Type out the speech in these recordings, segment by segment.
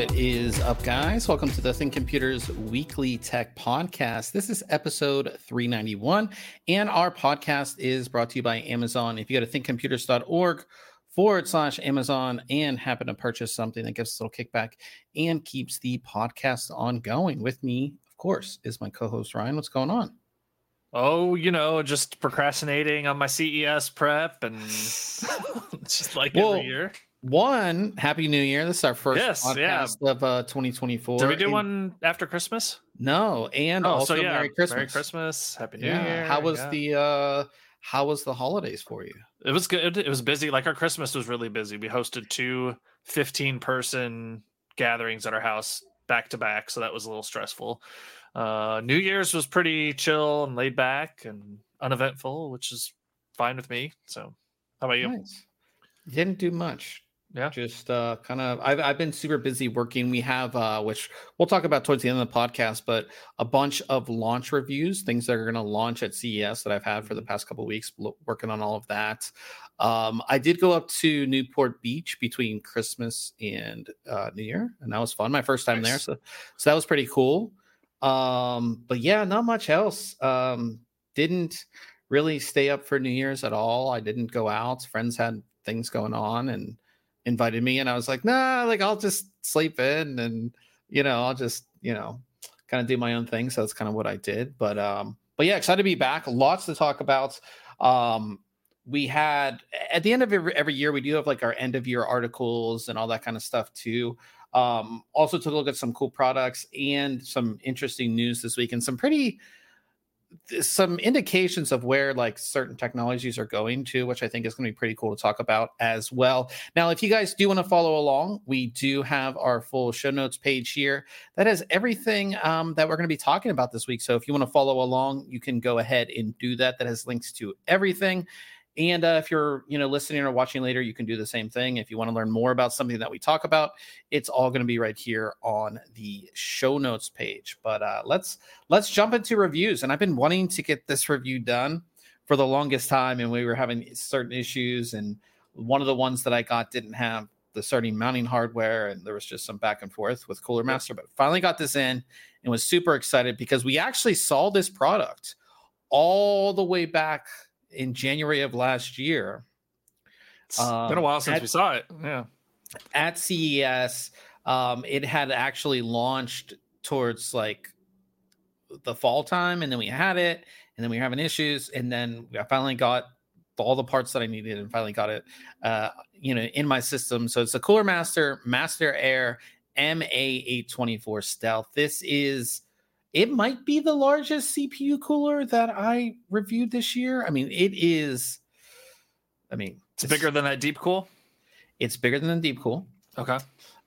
What is up, guys? Welcome to the Think Computers Weekly Tech Podcast. This is episode 391, and our podcast is brought to you by Amazon. If you go to thinkcomputers.org/Amazon and happen to purchase something that gives us a little kickback and keeps the podcast ongoing. With me, of course, is my co-host Ryan. What's going on? Oh, just procrastinating on my CES prep and just like every year. Happy New Year. This is our first podcast of 2024. Did we do one after Christmas? No, and also Merry Christmas. Merry Christmas. Happy New Year. How was the holidays for you? It was good. It was busy. Like our Christmas was really busy. We hosted two 15-person gatherings at our house back to back, so that was a little stressful. New Year's was pretty chill and laid back and uneventful, which is fine with me. So how about you? Nice. Didn't do much. Yeah. Just I've been super busy working. We have, which we'll talk about towards the end of the podcast, but a bunch of launch reviews, things that are going to launch at CES that I've had for the past couple of weeks, working on all of that. I did go up to Newport Beach between Christmas and New Year, and that was fun. My first time there. So that was pretty cool. But yeah, not much else. Didn't really stay up for New Year's at all. I didn't go out. Friends had things going on and invited me, and I was like, nah, like I'll just sleep in and I'll just kind of do my own thing. So that's kind of what I did. But yeah, excited to be back. Lots to talk about. We had at the end of every year, we do have like our end of year articles and all that kind of stuff too. Also took a look at some cool products and some interesting news this week, and some indications of where like certain technologies are going to, which I think is going to be pretty cool to talk about as well. Now, if you guys do want to follow along, we do have our full show notes page here that has everything that we're going to be talking about this week. So if you want to follow along, you can go ahead and do that. That has links to everything. And if you're, listening or watching later, you can do the same thing. If you want to learn more about something that we talk about, it's all going to be right here on the show notes page. But let's jump into reviews. And I've been wanting to get this review done for the longest time, and we were having certain issues. And one of the ones that I got didn't have the certain mounting hardware, and there was just some back and forth with Cooler Master. But finally got this in and was super excited because we actually saw this product all the way back in January of last year. It's been a while since we saw it. Yeah. At CES, it had actually launched towards like the fall time, and then we had it, and then we were having issues, and then I finally got all the parts that I needed and finally got it in my system. So it's a Cooler Master Air MA824 Stealth. It might be the largest CPU cooler that I reviewed this year. I mean, it's bigger than that Deepcool. It's bigger than the Deepcool. Okay.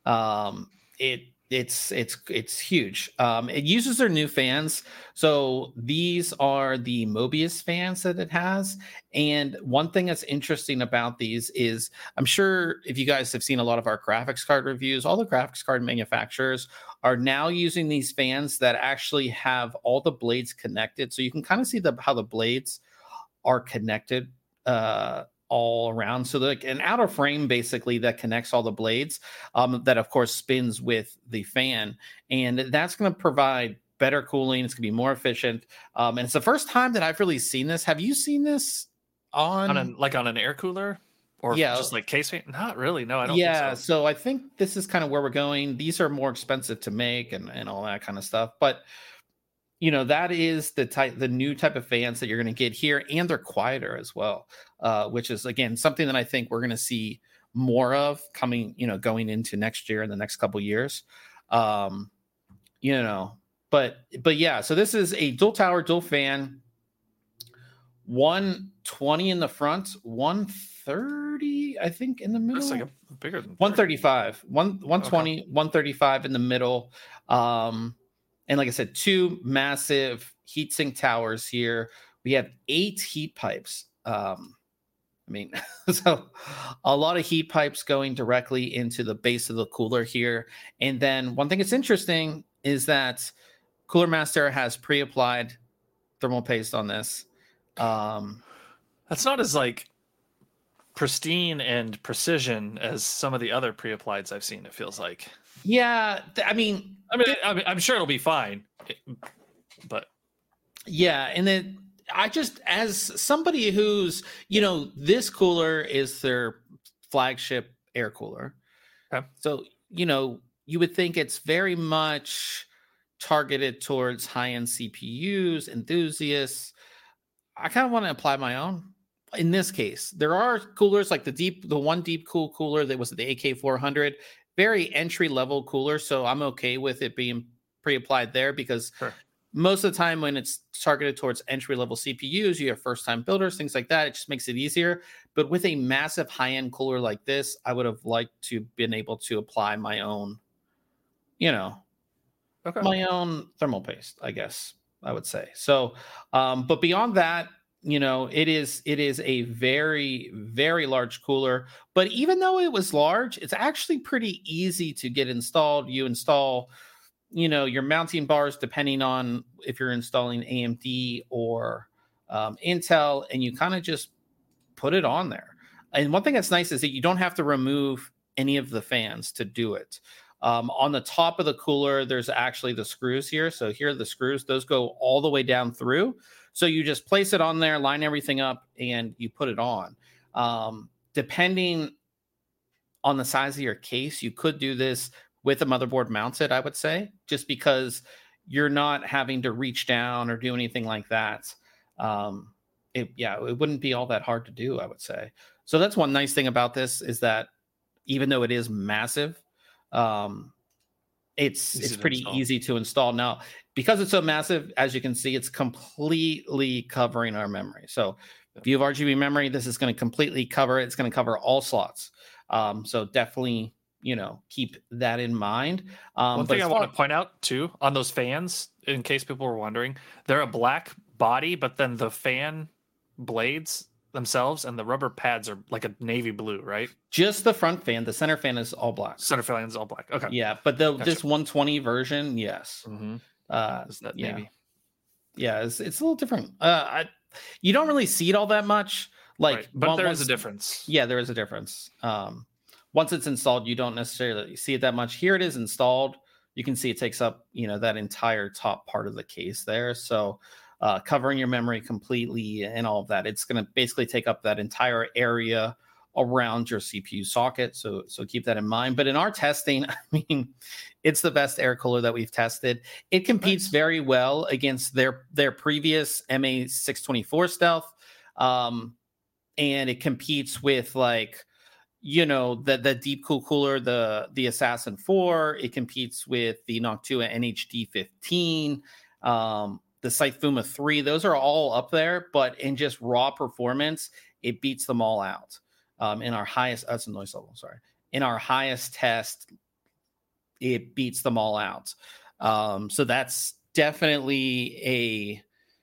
It's huge. It uses their new fans. So these are the Mobius fans that it has. And one thing that's interesting about these is, I'm sure if you guys have seen a lot of our graphics card reviews, all the graphics card manufacturers are now using these fans that actually have all the blades connected. So you can kind of see how the blades are connected all around. So like an outer frame basically that connects all the blades that of course spins with the fan, and that's going to provide better cooling. It's going to be more efficient, and it's the first time that I've really seen this. Have you seen this on an air cooler or just like case fan? Not really. No, I don't think so. So I think this is kind of where we're going. These are more expensive to make and all that kind of stuff, but that is the new type of fans that you're going to get here, and they're quieter as well, which is again something that I think we're going to see more of coming, going into next year and the next couple years, But yeah, so this is a dual tower, dual fan, 120 in the front, 130, I think, in the middle. Looks like a bigger than 135, 120, okay. 135 in the middle. And like I said, two massive heatsink towers here. We have 8 heat pipes. So a lot of heat pipes going directly into the base of the cooler here. And then one thing that's interesting is that Cooler Master has pre-applied thermal paste on this. That's not as like pristine and precision as some of the other pre-applieds I've seen. It feels like. Yeah, I'm sure it'll be fine, but yeah, and then I just, as somebody who's, this cooler is their flagship air cooler. Okay. So, you would think it's very much targeted towards high-end CPUs, enthusiasts. I kind of want to apply my own. In this case, there are coolers like the one Deepcool cooler that was the AK400, very entry-level cooler. So I'm okay with it being pre-applied there because most of the time when it's targeted towards entry-level CPUs, you have first-time builders, things like that. It just makes it easier. But with a massive high-end cooler like this, I would have liked to been able to apply my own, my own thermal paste, I guess I would say. So, but beyond that, it is a very, very large cooler. But even though it was large, it's actually pretty easy to get installed. You install your mounting bars, depending on if you're installing AMD or Intel, and you kind of just put it on there. And one thing that's nice is that you don't have to remove any of the fans to do it. On the top of the cooler, there's actually the screws here. So here are the screws. Those go all the way down through. So you just place it on there, line everything up, and you put it on. Depending on the size of your case, you could do this with a motherboard mounted, I would say, just because you're not having to reach down or do anything like that. It wouldn't be all that hard to do, I would say. So that's one nice thing about this is that even though it is massive, it's pretty easy to install. Now, because it's so massive, as you can see, it's completely covering our memory. So if you have RGB memory, this is going to completely cover it. It's going to cover all slots. So definitely, keep that in mind. One thing I want to point out too on those fans, in case people were wondering, they're a black body, but then the fan blades themselves and the rubber pads are like a navy blue, right? Just the front fan. The center fan is all black. Center fan is all black. Okay. Yeah, but this 120 version, yes. Mm-hmm. Is that navy? Yeah, it's a little different. You don't really see it all that much. But there is a difference. Yeah, there is a difference. Once it's installed, you don't necessarily see it that much. Here it is installed. You can see it takes up, that entire top part of the case there. So covering your memory completely and all of that, it's going to basically take up that entire area around your CPU socket. So keep that in mind. But in our testing, it's the best air cooler that we've tested. It competes very well against their previous MA624 Stealth. And it competes with the Deepcool cooler, the Assassin 4. It competes with the Noctua NHD 15, the Cythuma 3. Those are all up there, but in just raw performance, it beats them all out. In our highest, that's a noise level. Sorry, in our highest test, it beats them all out. So that's definitely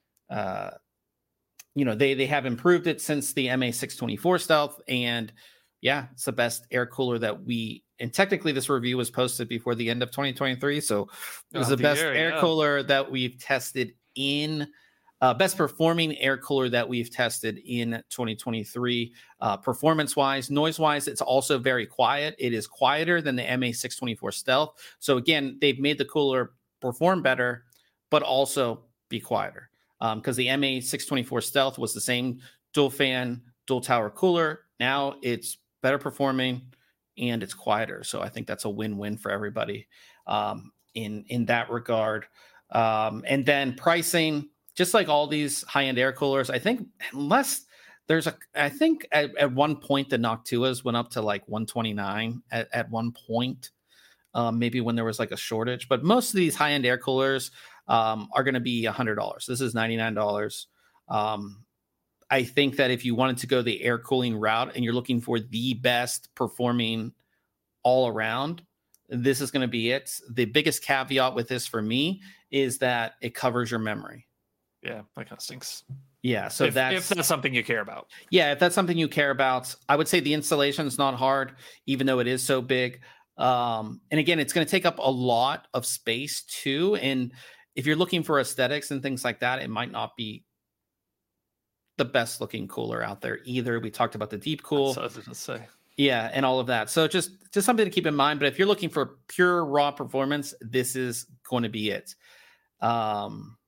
they have improved it since the MA624 Stealth, and yeah, it's the best air cooler that and technically this review was posted before the end of 2023. So it was the best air cooler that we've tested best performing air cooler that we've tested in 2023. Performance wise, noise wise, it's also very quiet. It is quieter than the MA624 Stealth. So again, they've made the cooler perform better, but also be quieter. Because the MA624 Stealth was the same dual fan, dual tower cooler. Now it's better performing and it's quieter. So I think that's a win-win for everybody in that regard. And then pricing, just like all these high-end air coolers, I think unless I think at one point the Noctuas went up to like 129 at one point, maybe when there was like a shortage. But most of these high-end air coolers are going to be $100. This is $99. I think that if you wanted to go the air cooling route and you're looking for the best performing all around, this is going to be it. The biggest caveat with this for me is that it covers your memory. Yeah, that kind of stinks. Yeah, so if that's something you care about. Yeah, if that's something you care about, I would say the installation is not hard, even though it is so big. And again, it's going to take up a lot of space too. And if you're looking for aesthetics and things like that, it might not be the best looking cooler out there either. We talked about the Deep Cool. That's what I was going to say. Yeah, and all of that. So just something to keep in mind. But if you're looking for pure raw performance, this is going to be it. Yeah,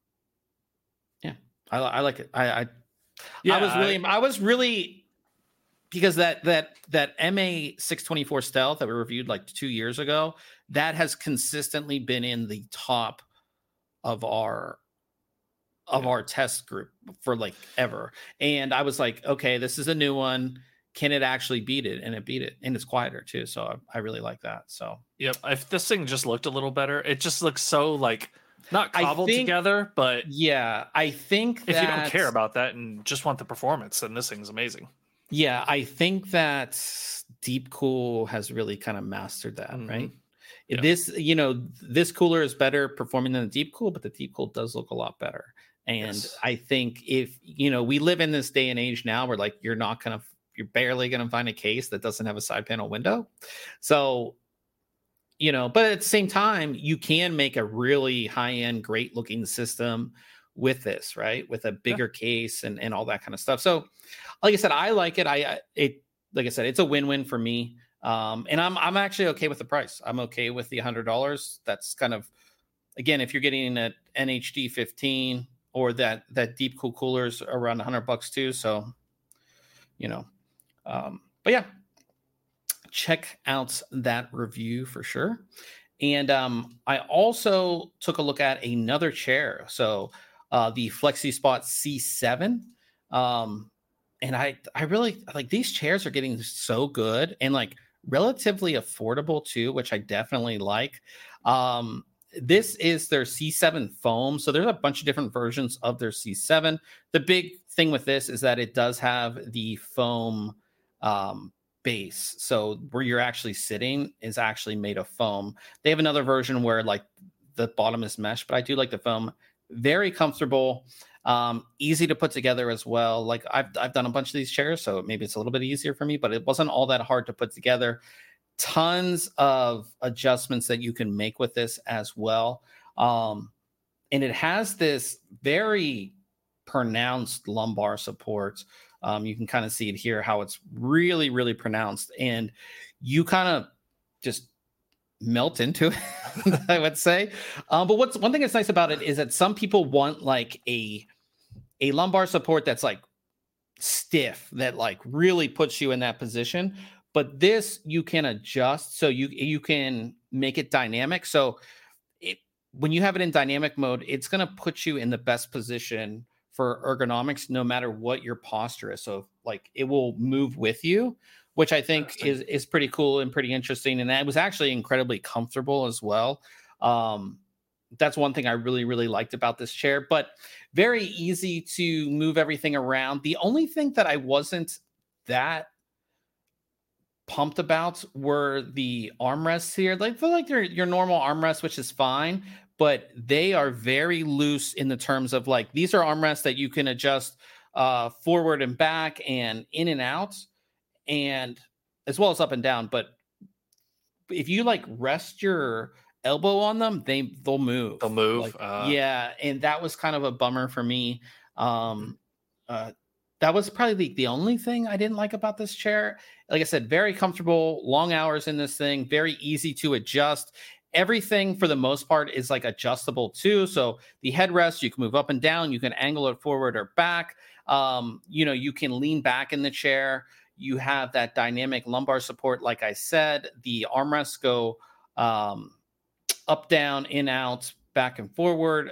I like it. I was really because that MA 624 Stealth that we reviewed like 2 years ago, that has consistently been in the top of our test group for like ever. And I was like, okay, this is a new one. Can it actually beat it? And it beat it, and it's quieter too. So I really like that. So yep, if this thing just looked a little better, it just looks so like not cobbled together. But yeah, I think if you don't care about that and just want the performance, then this thing's amazing. Yeah, I think that Deep Cool has really kind of mastered that, right? Yeah. This cooler is better performing than the Deep Cool, but the Deep Cool does look a lot better. And yes. I think if we live in this day and age now where like you're barely going to find a case that doesn't have a side panel window. So, but at the same time, you can make a really high-end, great-looking system with this, right? With a bigger case and all that kind of stuff. So, like I said, I like it. Like I said, it's a win-win for me. And I'm actually okay with the price. I'm okay with the $100. That's kind of, again, if you're getting an NHD 15 or that Deep Cool cooler's around $100 too. So, but yeah, check out that review for sure. And I also took a look at another chair. So the FlexiSpot C7. And I really like these chairs are getting so good and like relatively affordable too, which I definitely like. This is their C7 foam. So there's a bunch of different versions of their C7. The big thing with this is that it does have the foam base. So where you're actually sitting is actually made of foam. They have another version where like the bottom is mesh, but I do like the foam. Very comfortable, easy to put together as well. Like I've done a bunch of these chairs, so maybe it's a little bit easier for me, but it wasn't all that hard to put together. Tons of adjustments that you can make with this as well. And it has this very pronounced lumbar support. You can kind of see it here, how it's really, really pronounced. And you kind of just melt into it, I would say. But one thing that's nice about it is that some people want like a lumbar support that's like stiff, that like really puts you in that position. But this you can adjust, so you can make it dynamic. So when you have it in dynamic mode, it's going to put you in the best position for ergonomics, no matter what your posture is. So like it will move with you, which I think is pretty cool and pretty interesting. And that was actually incredibly comfortable as well. That's one thing I really, really liked about this chair, but very easy to move everything around. The only thing that I wasn't that pumped about were the armrests here. Like feel like your normal armrest, which is fine, but they are very loose in the terms of like, these are armrests that you can adjust forward and back and in and out, and as well as up and down. But if you like rest your elbow on them, they'll move. They'll move. Like, yeah. And that was kind of a bummer for me. That was probably the only thing I didn't like about this chair. Like I said, very comfortable, long hours in this thing, very easy to adjust. Everything for the most part is like adjustable too. So the headrest, you can move up and down, you can angle it forward or back. You can lean back in the chair. You have that dynamic lumbar support. Like I said, the armrests go up, down, in, out, back and forward.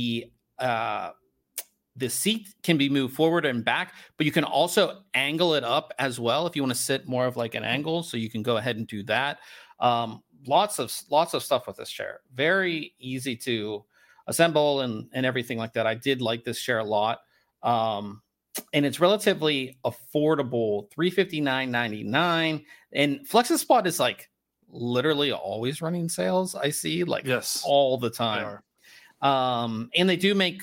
The seat can be moved forward and back, but you can also angle it up as well if you want to sit more of like an angle. So you can go ahead and do that. Lots of stuff with this chair. Very easy to assemble and everything like that. I did like this chair a lot. And it's relatively affordable, $359.99. And FlexiSpot is like literally always running sales. I see all the time. And they do make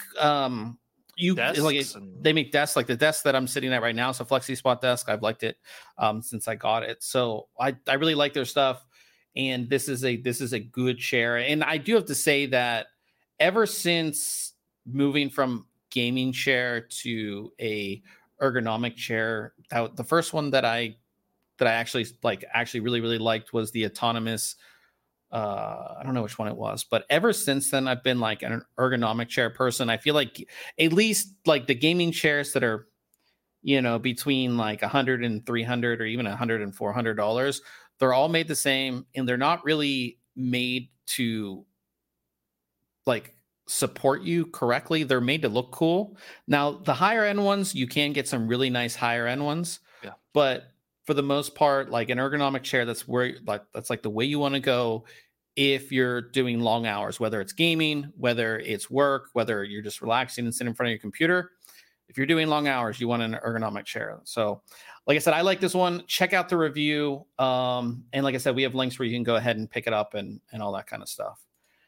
they make desks, like the desk that I'm sitting at right now. So FlexiSpot desk, I've liked it since I got it. So I really like their stuff. And this is a good chair. And I do have to say that ever since moving from gaming chair to a ergonomic chair. The first one that I actually really liked was the autonomous. I don't know which one it was, but ever since then I've been like an ergonomic chair person. I feel like at least like the gaming chairs that are, between like 100 and 300 or even 100 and $400, they're all made the same, and they're not really made to like support you correctly. They're made to look cool. Now the higher end ones, you can get some really nice higher end ones, but for the most part, like an ergonomic chair, that's like the way you want to go if you're doing long hours, whether it's gaming, whether it's work, whether you're just relaxing and sitting in front of your computer. If you're doing long hours, you want an ergonomic chair. So like I said, I like this one. Check out the review. And like I said, we have links where you can go ahead and pick it up and all that kind of stuff.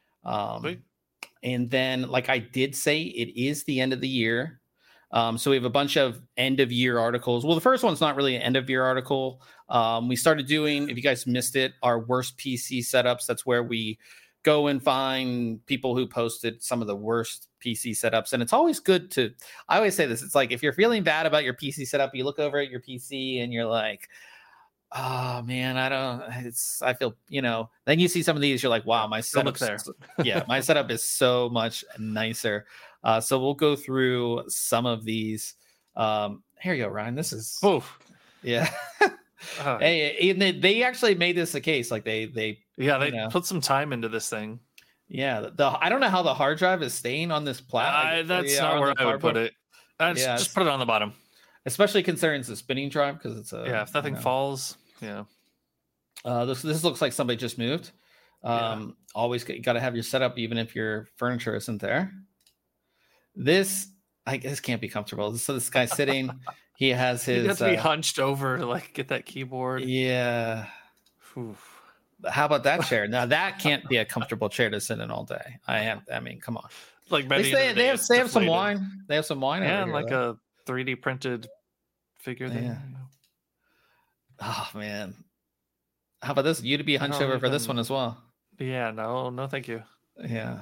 And then, like I did say, it is the end of the year. So we have a bunch of end of year articles. Well, the first one's not really an end of year article. We started doing, if you guys missed it, our worst PC setups. That's where we go and find people who posted some of the worst PC setups. And it's always good I always say this. It's like, if you're feeling bad about your PC setup, you look over at your PC and you're like, oh man, I feel, then you see some of these, you're like, wow, my setup there. Yeah, my setup is so much nicer. So we'll go through some of these. Here you go, Ryan. This is, yeah. Hey, they actually made this a case. Like they put some time into this thing. Yeah. I don't know how the hard drive is staying on this plat. That's not where I would put it. Just put it on the bottom. Especially considering it's a spinning drive, because it's if nothing falls. Yeah. This looks like somebody just moved. Always got to have your setup, even if your furniture isn't there. This, I guess, can't be comfortable. So this guy's sitting. He has his. You have to be hunched over to like get that keyboard. Yeah. Oof. How about that chair? Now that can't be a comfortable chair to sit in all day. I mean, come on. Like they have some wine. They have some wine. Yeah, and like a 3D printed figure there. Yeah. Oh man. How about this? You to be hunched over for this one as well. Yeah, no, thank you. Yeah.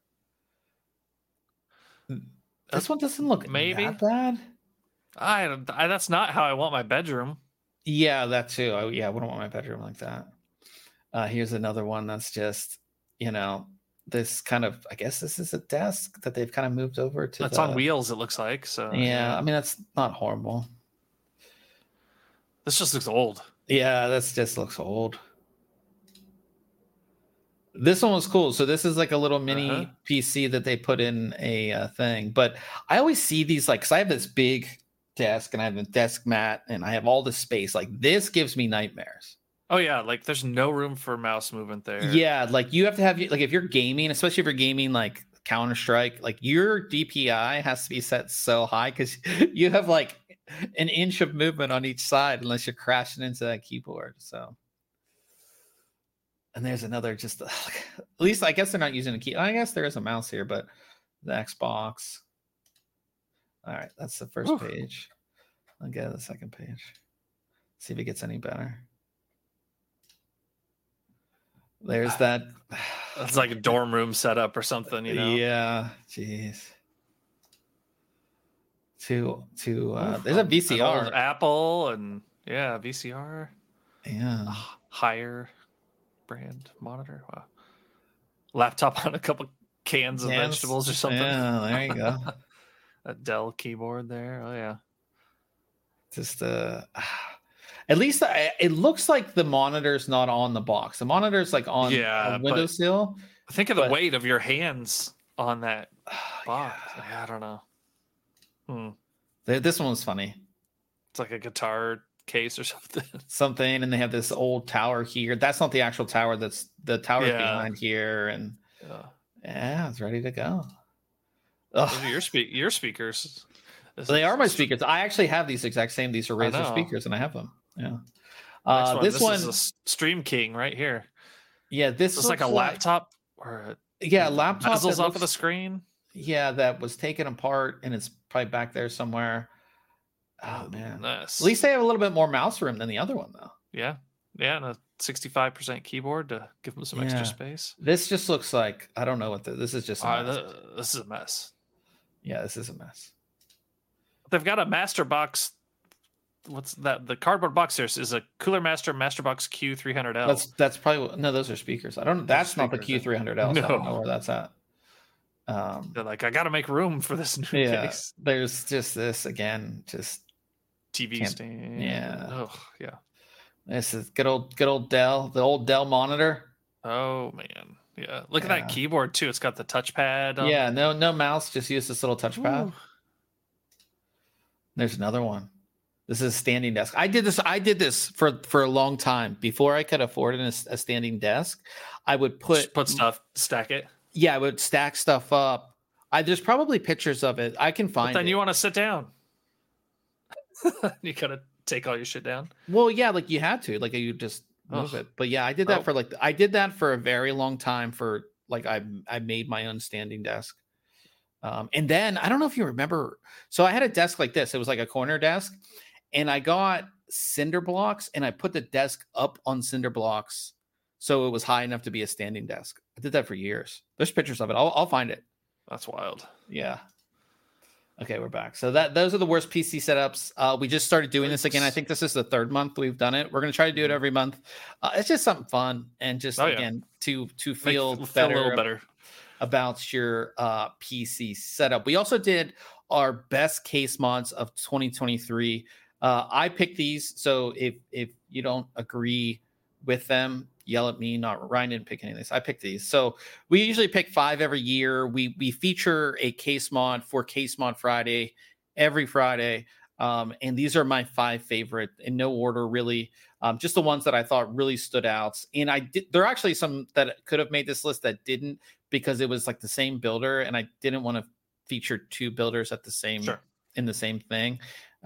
This one doesn't look that bad. That's not how I want my bedroom. Yeah, that too. I wouldn't want my bedroom like that. Here's another one that's just, this kind of, I guess this is a desk that they've kind of moved over to. It's on wheels, it looks like. So yeah, I mean, that's not horrible. This just looks old. Yeah, this just looks old. This one was cool. So this is like a little mini PC that they put in a thing. But I always see these, like, because I have this big desk and I have a desk mat and I have all this space. Like, this gives me nightmares. Oh yeah, like there's no room for mouse movement there. Yeah, like you have to have, like, if you're gaming, especially if you're gaming like Counter-Strike, like your DPI has to be set so high because you have like an inch of movement on each side unless you're crashing into that keyboard. So, and there's another, just at least I guess they're not using a key. I guess there is a mouse here, but the Xbox. All right, that's the first page. I'll get the second page. See if it gets any better. There's that. It's like a dorm room setup or something, Yeah, jeez. There's a VCR. Apple and VCR. Yeah. Higher brand monitor. Wow. Laptop on a couple cans of vegetables or something. Yeah, there you go. A Dell keyboard there. Oh yeah. Just at least it looks like the monitor's not on the box. The monitor's like on a windowsill. Think of the weight of your hands on that box. I don't know. This one was funny. It's like a guitar case or something. And they have this old tower here. That's not the actual tower. That's the tower behind here. And it's ready to go. Those are your speakers. They are my speakers. I actually have these exact same. These are Razer speakers, and I have them. Yeah. This one is a Stream King right here. Yeah, this is like a laptop or laptop bezels off of the screen. Yeah, that was taken apart and it's probably back there somewhere. Oh man, nice. At least they have a little bit more mouse room than the other one, though. Yeah, and a 65% keyboard to give them some extra space. This just looks like, I don't know what this is. Just this is a mess. Yeah, this is a mess. they've got a master box. What's that? The cardboard box there is a Cooler Master Box Q300L. That's probably no. Those are speakers. I don't. That's not the Q300L. So No. I don't know where that's at. They're like, I got to make room for this new case. There's just this again. Just TV stand. Yeah. Oh yeah. This is good old Dell. The old Dell monitor. Oh man. Yeah. Look at that keyboard too. It's got the touchpad. Yeah. No mouse. Just use this little touchpad. Ooh. There's another one. This is a standing desk. I did this for a long time before I could afford a standing desk. I would put stuff, stack it. Yeah, I would stack stuff up. There's probably pictures of it. I can find. But then you want to sit down. You gotta take all your shit down. Well, yeah, like you had to, like you just move it. But yeah, I did that for a very long time. For like, I made my own standing desk. And then I don't know if you remember. So I had a desk like this. It was like a corner desk. And I got cinder blocks and I put the desk up on cinder blocks so it was high enough to be a standing desk. I did that for years. There's pictures of it. I'll find it. That's wild. Yeah. Okay, we're back. So those are the worst PC setups. We just started doing this again. I think this is the third month we've done it. We're going to try to do it every month. It's just something fun and just again to feel a little better about your PC setup. We also did our best case mods of 2023. I picked these, so if you don't agree with them, yell at me. Not Ryan didn't pick any of these. I picked these. So we usually pick 5 every year. We feature a case mod for Case Mod Friday every Friday, and these are my 5 favorite in no order really. Just the ones that I thought really stood out. And there are actually some that could have made this list that didn't because it was like the same builder, and I didn't want to feature 2 builders at the same in the same thing.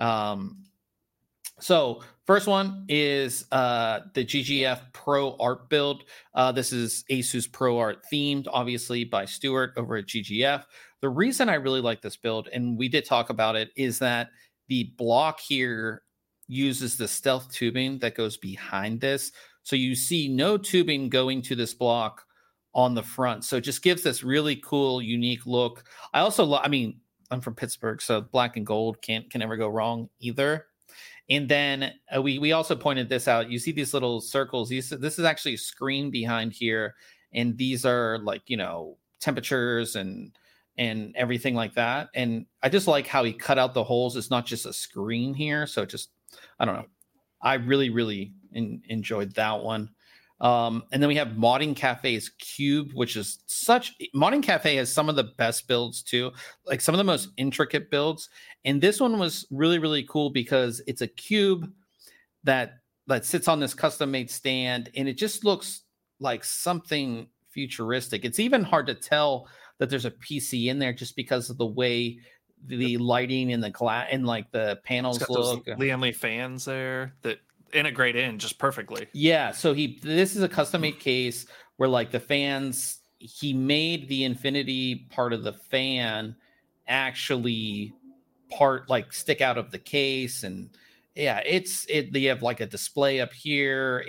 So first one is the GGF Pro Art build. This is Asus Pro Art themed, obviously by Stuart over at GGF. The reason I really like this build, and we did talk about it, is that the block here uses the stealth tubing that goes behind this. So you see no tubing going to this block on the front. So it just gives this really cool, unique look. I also, I'm from Pittsburgh, so black and gold can never go wrong either. And then we also pointed this out. You see these little circles. This is actually a screen behind here, and these are like, temperatures and everything like that. And I just like how he cut out the holes. It's not just a screen here. So I don't know. I really, really enjoyed that one. And then we have Modding Cafe's Cube, which is Modding Cafe has some of the best builds too, like some of the most intricate builds. And this one was really, really cool because it's a cube that sits on this custom made stand, and it just looks like something futuristic. It's even hard to tell that there's a PC in there just because of the way the lighting and the glass and like the panels look. Lian Li fans there that integrate in just perfectly. Yeah, so this is a custom made case where like the fans, he made the infinity part of the fan actually stick out of the case. And yeah, they have like a display up here.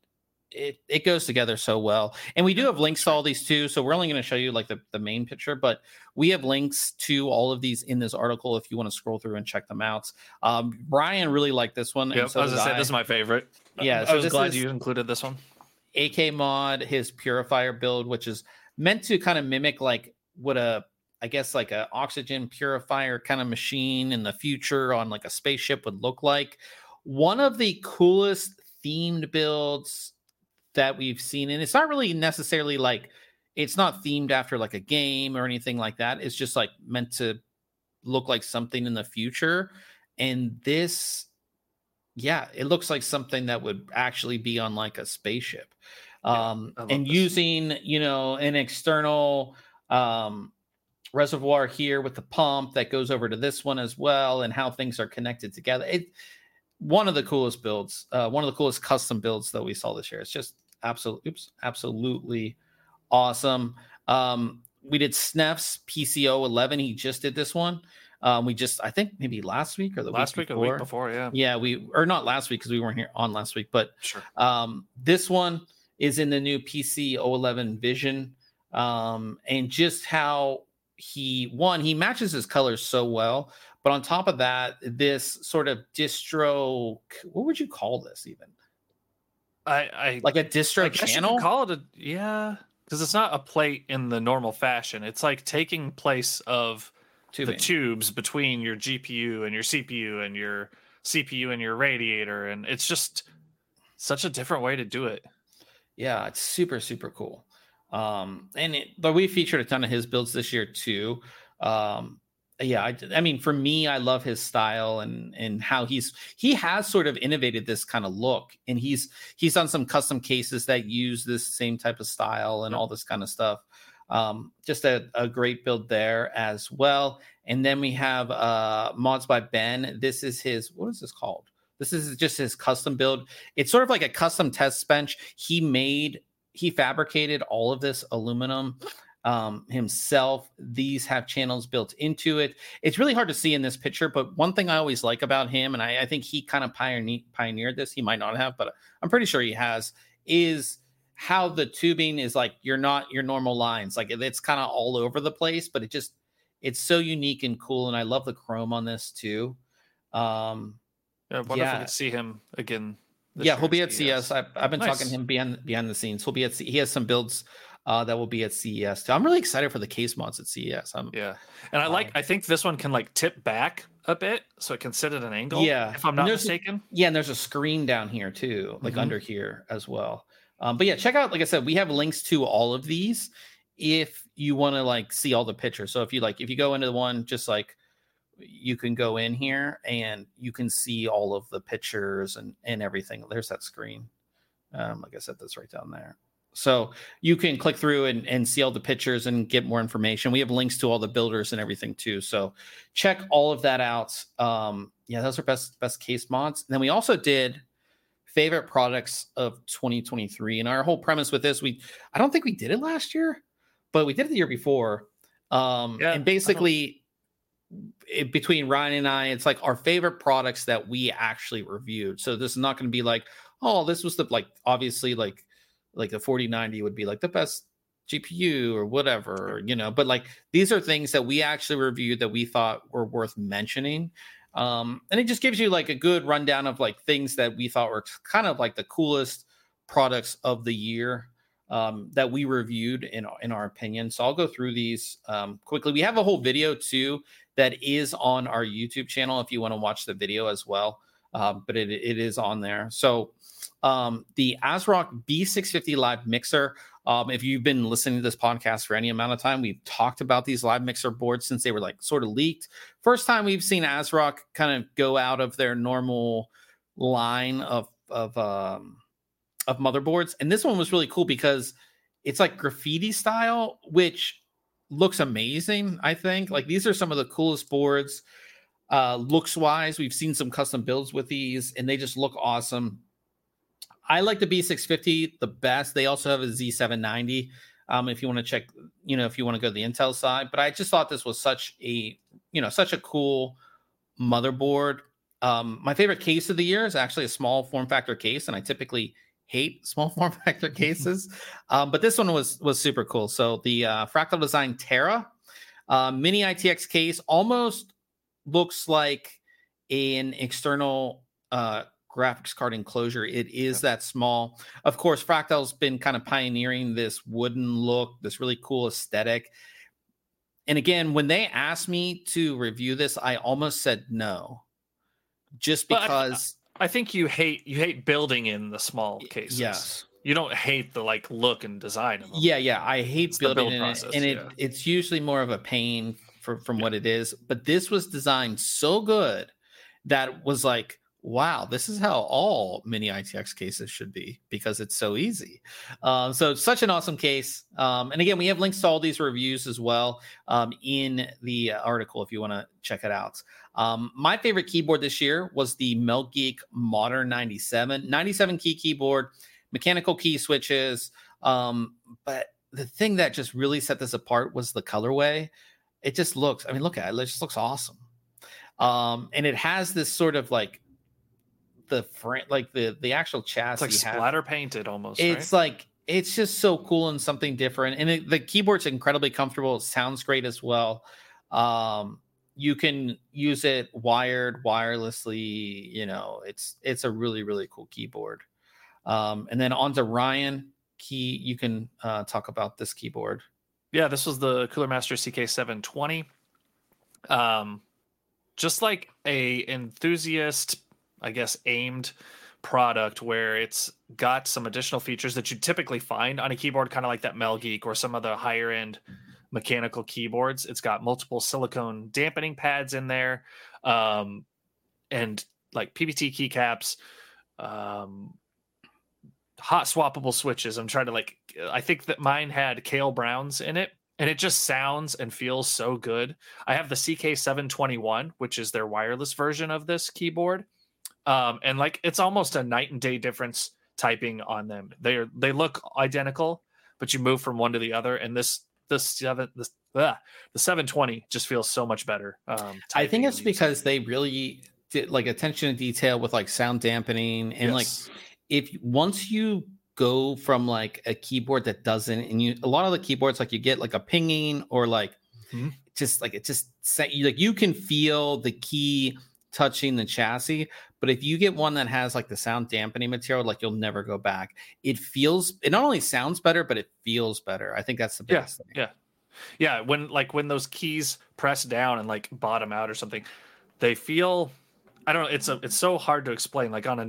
It goes together so well. And we do have links to all these too, so we're only going to show you like the main picture, but we have links to all of these in this article if you want to scroll through and check them out. Brian really liked this one. Yep, so I was going to say, this is my favorite. Yeah, I was glad you included this one. AK Mod, his purifier build, which is meant to kind of mimic like what a oxygen purifier kind of machine in the future on like a spaceship would look like. One of the coolest themed builds that we've seen, and it's not really necessarily like, it's not themed after like a game or anything like that. It's just like meant to look like something in the future. And this, yeah, it looks like something that would actually be on like a spaceship. And using, an external reservoir here with the pump that goes over to this one as well, and how things are connected together. One of the coolest builds, one of the coolest custom builds that we saw this year. It's just absolutely awesome. We did Sneff's PCO 11. He just did this one. I think maybe last week or the week before. Yeah. Or not last week because we weren't here on last week, but sure. This one is in the new PC 011 Vision. And just how he matches his colors so well, But on top of that, this sort of distro, what would you call this even? Like a distro I guess channel? you could call it because it's not a plate in the normal fashion. It's like taking place of Tubing. the tubes between your GPU and your CPU and your CPU and your radiator, and it's just such a different way to do it. Yeah, it's super, super cool. But we featured a ton of his builds this year too. Yeah, I mean, for me, I love his style and how he has sort of innovated this kind of look, and he's done some custom cases that use this same type of style and all this kind of stuff. Just a great build there as well. And then we have Mods by Ben. This is his, what is this called? This is just his custom build. It's sort of like a custom test bench. He fabricated all of this aluminum himself. These have channels built into it. It's really hard to see in this picture, but one thing I always like about him, and I think he kind of pioneered this, he might not have, but I'm pretty sure he has, is how the tubing is like, you're not your normal lines. Like it's kind of all over the place, but it's so unique and cool. And I love the chrome on this too. I wonder if we could see him again. Yeah, he'll be at CES. I've been talking to him behind the scenes. He'll be he has some builds that will be at CES too. I'm really excited for the case mods at CES. And I think this one can like tip back a bit so it can sit at an angle. Yeah, if I'm not mistaken. And there's a screen down here too, like under here as well. But yeah, check out, like I said, we have links to all of these if you want to like see all the pictures. So if you go into the one, just like you can go in here and you can see all of the pictures and everything. There's that screen. Like I said, that's right down there. So you can click through and see all the pictures and get more information. We have links to all the builders and everything too. So check all of that out. Yeah, those are best case mods. And then we also did favorite products of 2023. And our whole premise with this, I don't think we did it last year, but we did it the year before. And basically between Ryan and I, it's like our favorite products that we actually reviewed. So this is not going to be like, oh, this was obviously like the 4090 would be like the best GPU or whatever, but like these are things that we actually reviewed that we thought were worth mentioning. And it just gives you like a good rundown of like things that we thought were kind of like the coolest products of the year that we reviewed in our opinion. So I'll go through these quickly. We have a whole video too that is on our YouTube channel if you want to watch the video as well. But it is on there. So the ASRock B650 live mixer. If you've been listening to this podcast for any amount of time, we've talked about these live mixer boards since they were like sort of leaked. First time we've seen ASRock kind of go out of their normal line of motherboards. And this one was really cool because it's like graffiti style, which looks amazing. I think like these are some of the coolest boards looks wise. We've seen some custom builds with these and they just look awesome. I like the B650 the best. They also have a Z790 if you want to check, if you want to go to the Intel side. But I just thought this was such a cool motherboard. My favorite case of the year is actually a small form factor case, and I typically hate small form factor cases. But this one was super cool. So the Fractal Design Terra mini ITX case almost looks like an external graphics card enclosure. It is that small. Of course, Fractal's been kind of pioneering this wooden look, this really cool aesthetic. And again, when they asked me to review this, I almost said no, just because I think you hate building in the small cases. Yes. You don't hate the like look and design of them. Yeah. I hate building in process, it, and it's usually more of a pain from what it is. But this was designed so good that was like, wow, this is how all mini ITX cases should be because it's so easy. So it's such an awesome case. And again, we have links to all these reviews as well in the article if you want to check it out. My favorite keyboard this year was the Melgeek Modern 97 key keyboard, mechanical key switches. But the thing that just really set this apart was the colorway. It just looks, look at it. It just looks awesome. And it has this sort of like the front, like the actual chassis. It's like splatter painted almost. It's right? like, it's just so cool and something different. And the keyboard's incredibly comfortable. It sounds great as well. you can use it wired, wirelessly. You know, it's a really, really cool keyboard. And then on to Ryan. You can talk about this keyboard. Yeah, this was the Cooler Master CK720. Just like a enthusiast, I guess, aimed product where it's got some additional features that you typically find on a keyboard, kind of like that Mel Geek or some of the higher end mechanical keyboards. It's got multiple silicone dampening pads in there, and like PBT keycaps, hot swappable switches. I'm trying to I think that mine had Kale Brown's in it, and it just sounds and feels so good. I have the CK721, which is their wireless version of this keyboard. And like, it's almost a night and day difference typing on them. They look identical, but you move from one to the other. And the 720 just feels so much better. I think it's because they really did like attention to detail with like sound dampening and like once you go from like a keyboard that doesn't, and a lot of the keyboards like you get like a pinging or like you can feel the key touching the chassis, but if you get one that has like the sound dampening material, like you'll never go back. It not only sounds better, but it feels better. I think that's the biggest thing. Yeah. When those keys press down and like bottom out or something, they feel, I don't know. It's so hard to explain. Like on a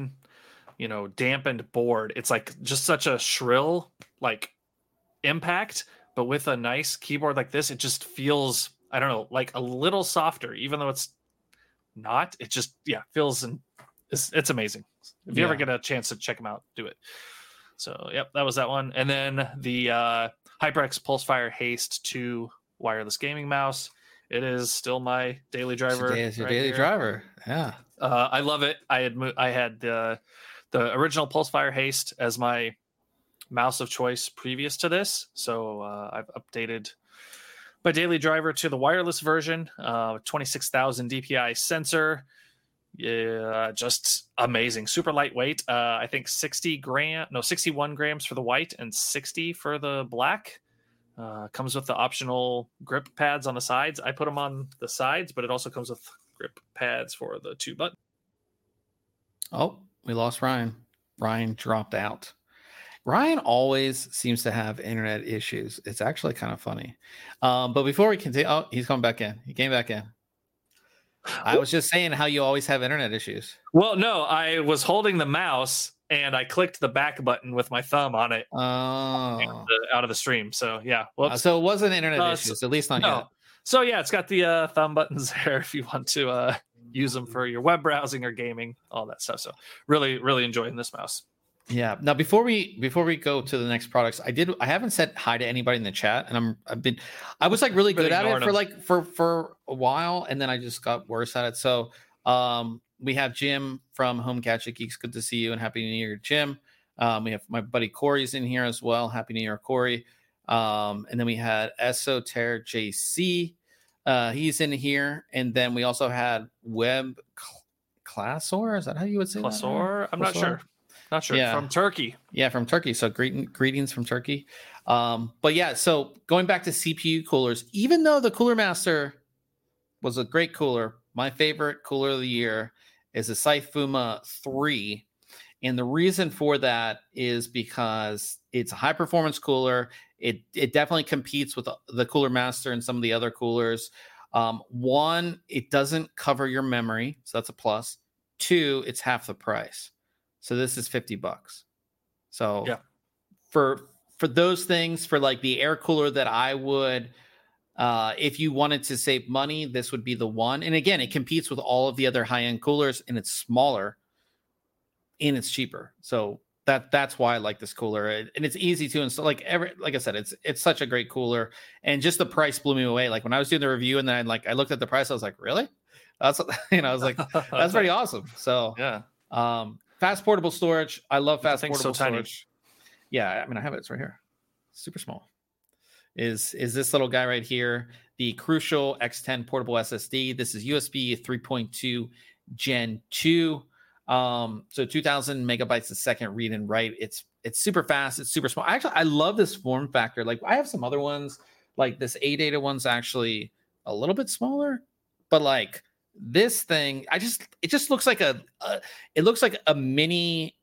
dampened board, it's like just such a shrill like impact, but with a nice keyboard like this, it just feels, I don't know, like a little softer, even though it's not. It just feels, and it's amazing. If you ever get a chance to check them out, do it. So that was that one. And then the HyperX Pulsefire Haste 2 wireless gaming mouse. It is still my daily driver. It's your daily driver. Yeah. I love it. I had the original Pulsefire Haste as my mouse of choice previous to this. So I've updated my daily driver to the wireless version, 26,000 DPI sensor. Yeah, just amazing. Super lightweight. I think 61 grams for the white and 60 for the black. Comes with the optional grip pads on the sides. I put them on the sides, but it also comes with grip pads for the 2 buttons. Oh, we lost Ryan. Ryan dropped out. Ryan always seems to have internet issues. It's actually kind of funny. But before we continue, he's coming back in. He came back in. I was just saying how you always have internet issues. Well, no, I was holding the mouse and I clicked the back button with my thumb on it out of the stream. So yeah. So it wasn't internet issues, at least not yet. So yeah, it's got the thumb buttons there if you want to use them for your web browsing or gaming, all that stuff. So really, really enjoying this mouse. Yeah. Now, before we go to the next products, I haven't said hi to anybody in the chat, and I was like really good at it for a while, and then I just got worse at it. So we have Jim from Home Gadget Geeks. Good to see you, and Happy New Year, Jim. We have my buddy Corey's in here as well. Happy New Year, Corey. And then we had Esoter JC. He's in here, and then we also had Web Classor. Is that how you would say Classor? That? I'm not sure. Not sure. Yeah. From Turkey. Yeah, from Turkey. So greetings from Turkey. But yeah, so going back to CPU coolers, even though the Cooler Master was a great cooler, my favorite cooler of the year is the Saifuma 3. And the reason for that is because it's a high performance cooler. It definitely competes with the Cooler Master and some of the other coolers. One, it doesn't cover your memory, so that's a plus. 2, it's half the price. So this is $50. So yeah, for those things, for like the air cooler that I would, if you wanted to save money, this would be the one. And again, it competes with all of the other high-end coolers, and it's smaller and it's cheaper. So that's why I like this cooler. And it's easy to install. Like I said, it's such a great cooler, and just the price blew me away. Like when I was doing the review, and then I looked at the price, I was like, really? That's I was like, that's pretty awesome. So yeah. Fast portable storage. I love fast portable tiny. storage. Yeah, I mean, I have it. It's right here. Super small. Is this little guy right here, the Crucial X10 portable SSD. This is USB 3.2 Gen 2. So 2000 megabytes a second read and write. It's super fast. It's super small. Actually, I love this form factor. Like I have some other ones, like this ADATA one's actually a little bit smaller. but like this thing, it just looks like it looks like a mini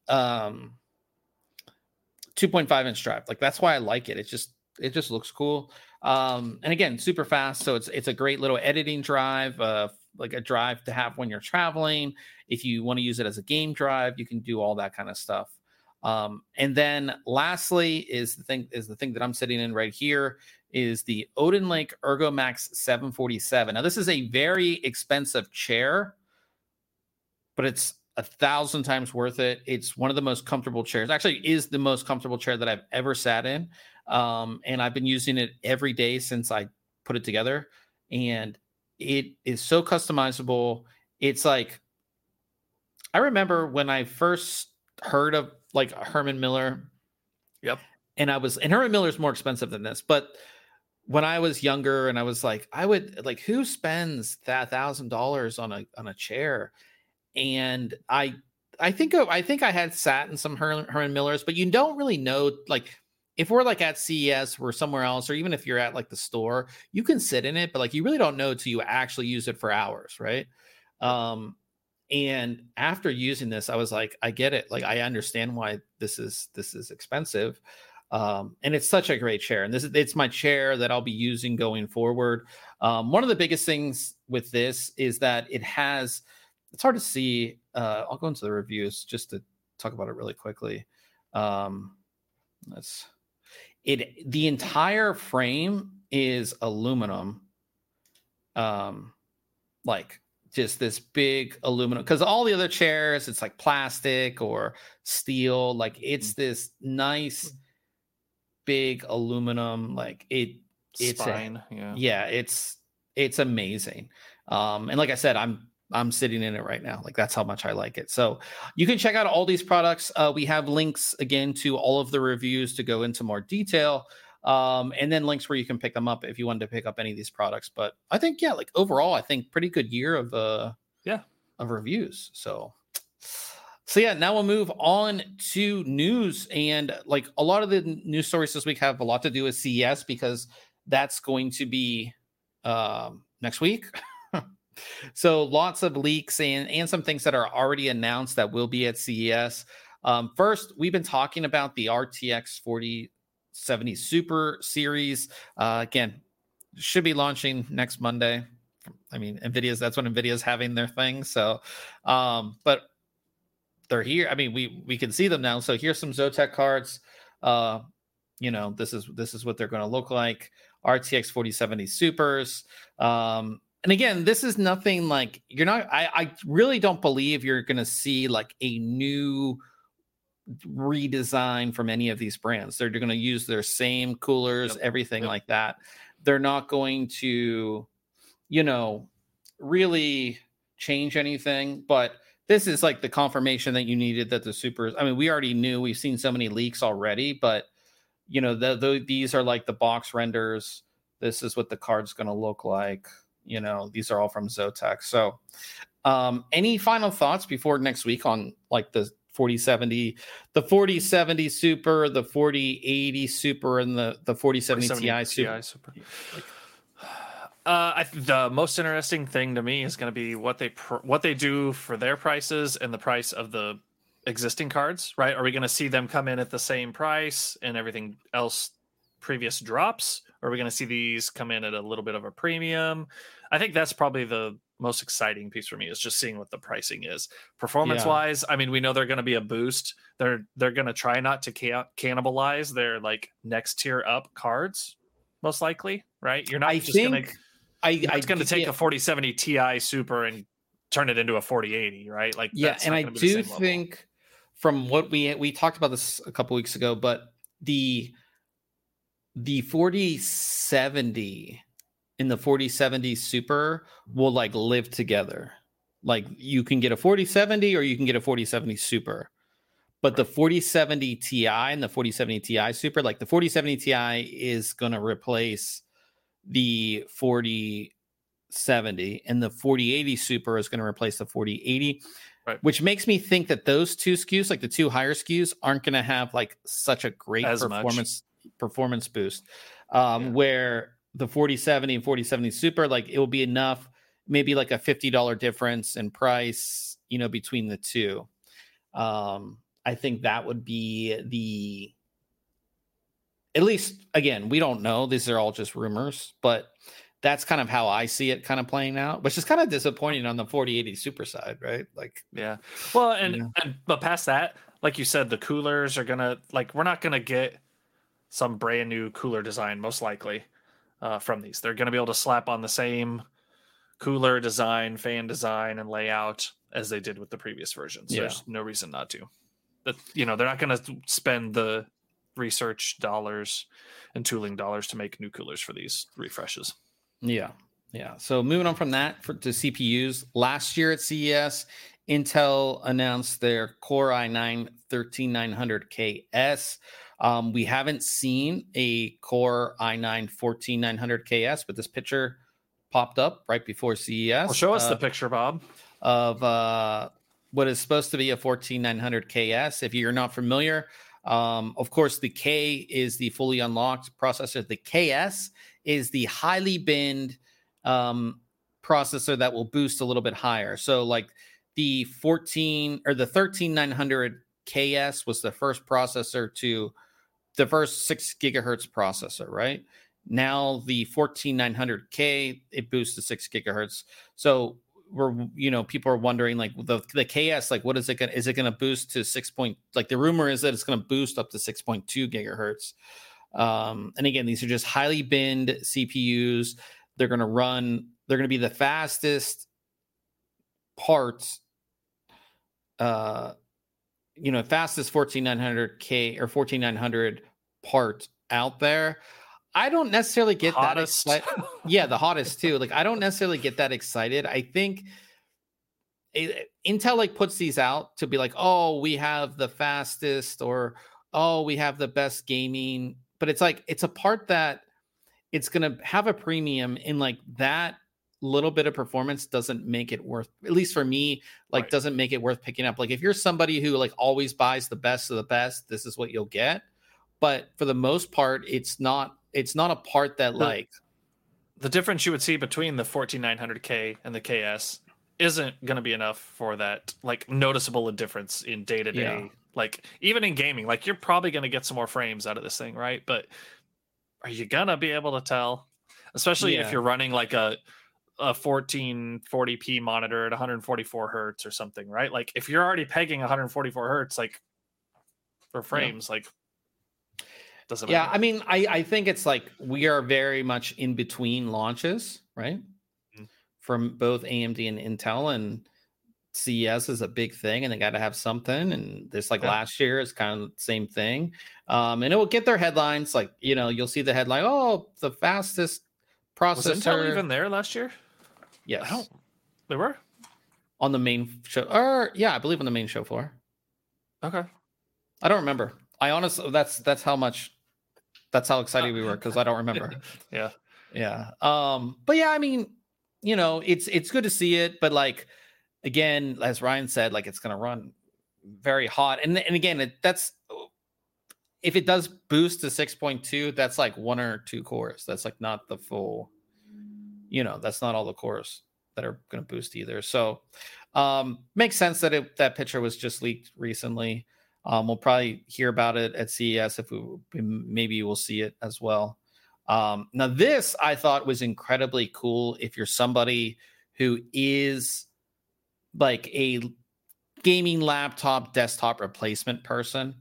2.5-inch drive. Like that's why I like it. It just looks cool. And again, super fast. So it's a great little editing drive, like a drive to have when you're traveling. If you want to use it as a game drive, you can do all that kind of stuff. And then lastly is the thing that I'm sitting in right here is the Odin Lake Ergomax 747. Now this is a very expensive chair, but it's 1,000 times worth it. It's one of the most comfortable chairs. Actually, is the most comfortable chair that I've ever sat in. And I've been using it every day since I put it together. And it is so customizable. It's like, I remember when I first heard of like Herman Miller. Yep. And Herman Miller is more expensive than this, but when I was younger and I was like, I would like, who spends that $1,000 on a chair? And I think I had sat in some Herman Millers, but you don't really know, like if we're like at CES or somewhere else, or even if you're at like the store, you can sit in it, but like you really don't know until you actually use it for hours, right? And after using this, I was like, I get it. Like I understand why this is expensive. And it's such a great chair. And it's my chair that I'll be using going forward. One of the biggest things with this is that it's hard to see. I'll go into the reviews just to talk about it really quickly. The entire frame is aluminum. Like just this big aluminum, because all the other chairs, it's like plastic or steel. Like it's this nice big aluminum, like it's spine. it's amazing. And like I said, I'm sitting in it right now. Like that's how much I like it. So you can check out all these products. We have links again to all of the reviews to go into more detail. And then links where you can pick them up if you wanted to pick up any of these products. But I think, like overall, I think pretty good year of reviews. So yeah, now we'll move on to news. And like a lot of the news stories this week have a lot to do with CES, because that's going to be next week. So lots of leaks and some things that are already announced that will be at CES. First, we've been talking about the RTX 4070 Super series. Again, should be launching next Monday. I mean, that's when NVIDIA's having their thing. So, but they're here. I mean, we can see them now. So here's some Zotac cards. This is what they're going to look like. RTX 4070 Supers. And again, this is nothing like I really don't believe you're going to see like a new redesign from any of these brands. They're going to use their same coolers, everything like that. They're not going to, really change anything, but this is like the confirmation that you needed that the Supers, I mean, we already knew, we've seen so many leaks already, but these are like the box renders. This is what the card's going to look like. These are all from Zotac. So any final thoughts before next week on like the 4070 Super, the 4080 Super, and the 4070 Ti Super? The most interesting thing to me is going to be what they do for their prices and the price of the existing cards, right? Are we going to see them come in at the same price and everything else previous drops? Or are we going to see these come in at a little bit of a premium? I think that's probably the most exciting piece for me, is just seeing what the pricing is. Performance wise, I mean, we know they're going to be a boost. They're going to try not to cannibalize their like next tier up cards, most likely, right? You're not just going to take a 4070 Ti Super and turn it into a 4080, right? Like, and I do think from what we talked about this a couple weeks ago, but the 4070 and the 4070 Super will like live together. Like you can get a 4070 or you can get a 4070 Super, but the 4070 Ti and the 4070 Ti Super, like the 4070 Ti is going to replace the 4070 and the 4080 Super is going to replace the 4080. Right. Which makes me think that those two SKUs, like the two higher SKUs, aren't going to have like such a great performance boost. Where the 4070 and 4070 Super, like it will be enough maybe like a $50 difference in price, between the two. I think that would be at least, again, we don't know. These are all just rumors, but that's kind of how I see it kind of playing out, which is kind of disappointing on the 4080 Super side, right? Like, yeah. Well, but past that, like you said, the coolers are gonna, like, we're not gonna get some brand new cooler design most likely from these. They're gonna be able to slap on the same cooler design, fan design, and layout as they did with the previous versions. Yeah. There's no reason not to. They're not going to spend the research dollars and tooling dollars to make new coolers for these refreshes. Yeah. So moving on from that to CPUs, last year at CES, Intel announced their Core i9 13900KS. We haven't seen a Core i9 14900KS, but this picture popped up right before CES. Well, show us the picture, Bob, of what is supposed to be a 14900KS. If you're not familiar, of course, the K is the fully unlocked processor. The KS is the highly binned processor that will boost a little bit higher. So like the 13900KS was the first processor to the first 6 gigahertz processor, right? Now the 14900K, it boosts to 6 gigahertz. So people are wondering, like, the KS, like, what is it going to boost to 6 like the rumor is that it's going to boost up to 6.2 gigahertz. And again, these are just highly binned CPUs. They're going to be the fastest parts, fastest 14900K or 14900 part out there. I don't necessarily get hottest. That excited. Yeah, the hottest too. Like, I don't necessarily get that excited. I think Intel like puts these out to be like, oh, we have the fastest, or oh, we have the best gaming. But it's like, it's a part that it's going to have a premium in, like, that little bit of performance doesn't make it worth, at least for me, like, right, doesn't make it worth picking up. Like, if you're somebody who like always buys the best of the best, this is what you'll get. But for the most part, it's not a part that like the difference you would see between the 14900K and the KS isn't going to be enough for that, like, noticeable a difference in day to day. Like, even in gaming, like, you're probably going to get some more frames out of this thing, right? But are you going to be able to tell? Especially if you're running like a 1440p monitor at 144 hertz or something, right? Like, if you're already pegging 144 hertz, like, for frames, like, doesn't matter. I mean, I think it's like we are very much in between launches, right? Mm-hmm. From both AMD and Intel, and CES is a big thing, and they got to have something. And this, like, last year is kind of the same thing. And it will get their headlines. Like, you'll see the headline, oh, the fastest processor. Was Intel even there last year? Yes. They were? On the main show. Or, yeah, I believe on the main show floor. Okay. I don't remember. I honestly, that's how excited we were, because I don't remember. Yeah. But yeah, I mean, it's good to see it, but like, again, as Ryan said, like, it's going to run very hot, and again, that's if it does boost to 6.2, that's like 1 or 2 cores. That's like not the full. That's not all the cores that are going to boost either. So, makes sense that that picture was just leaked recently. We'll probably hear about it at CES if maybe we'll see it as well. Now, this I thought was incredibly cool if you're somebody who is like a gaming laptop, desktop replacement person.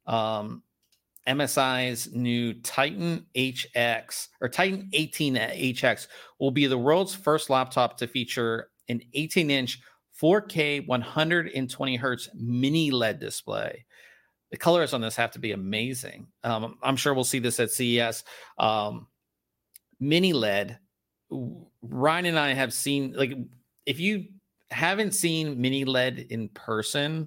MSI's new Titan HX or Titan 18HX will be the world's first laptop to feature an 18-inch 4K 120 hertz mini LED display. The colors on this have to be amazing. I'm sure we'll see this at CES. Mini LED. Ryan and I have seen, like, if you haven't seen mini LED in person,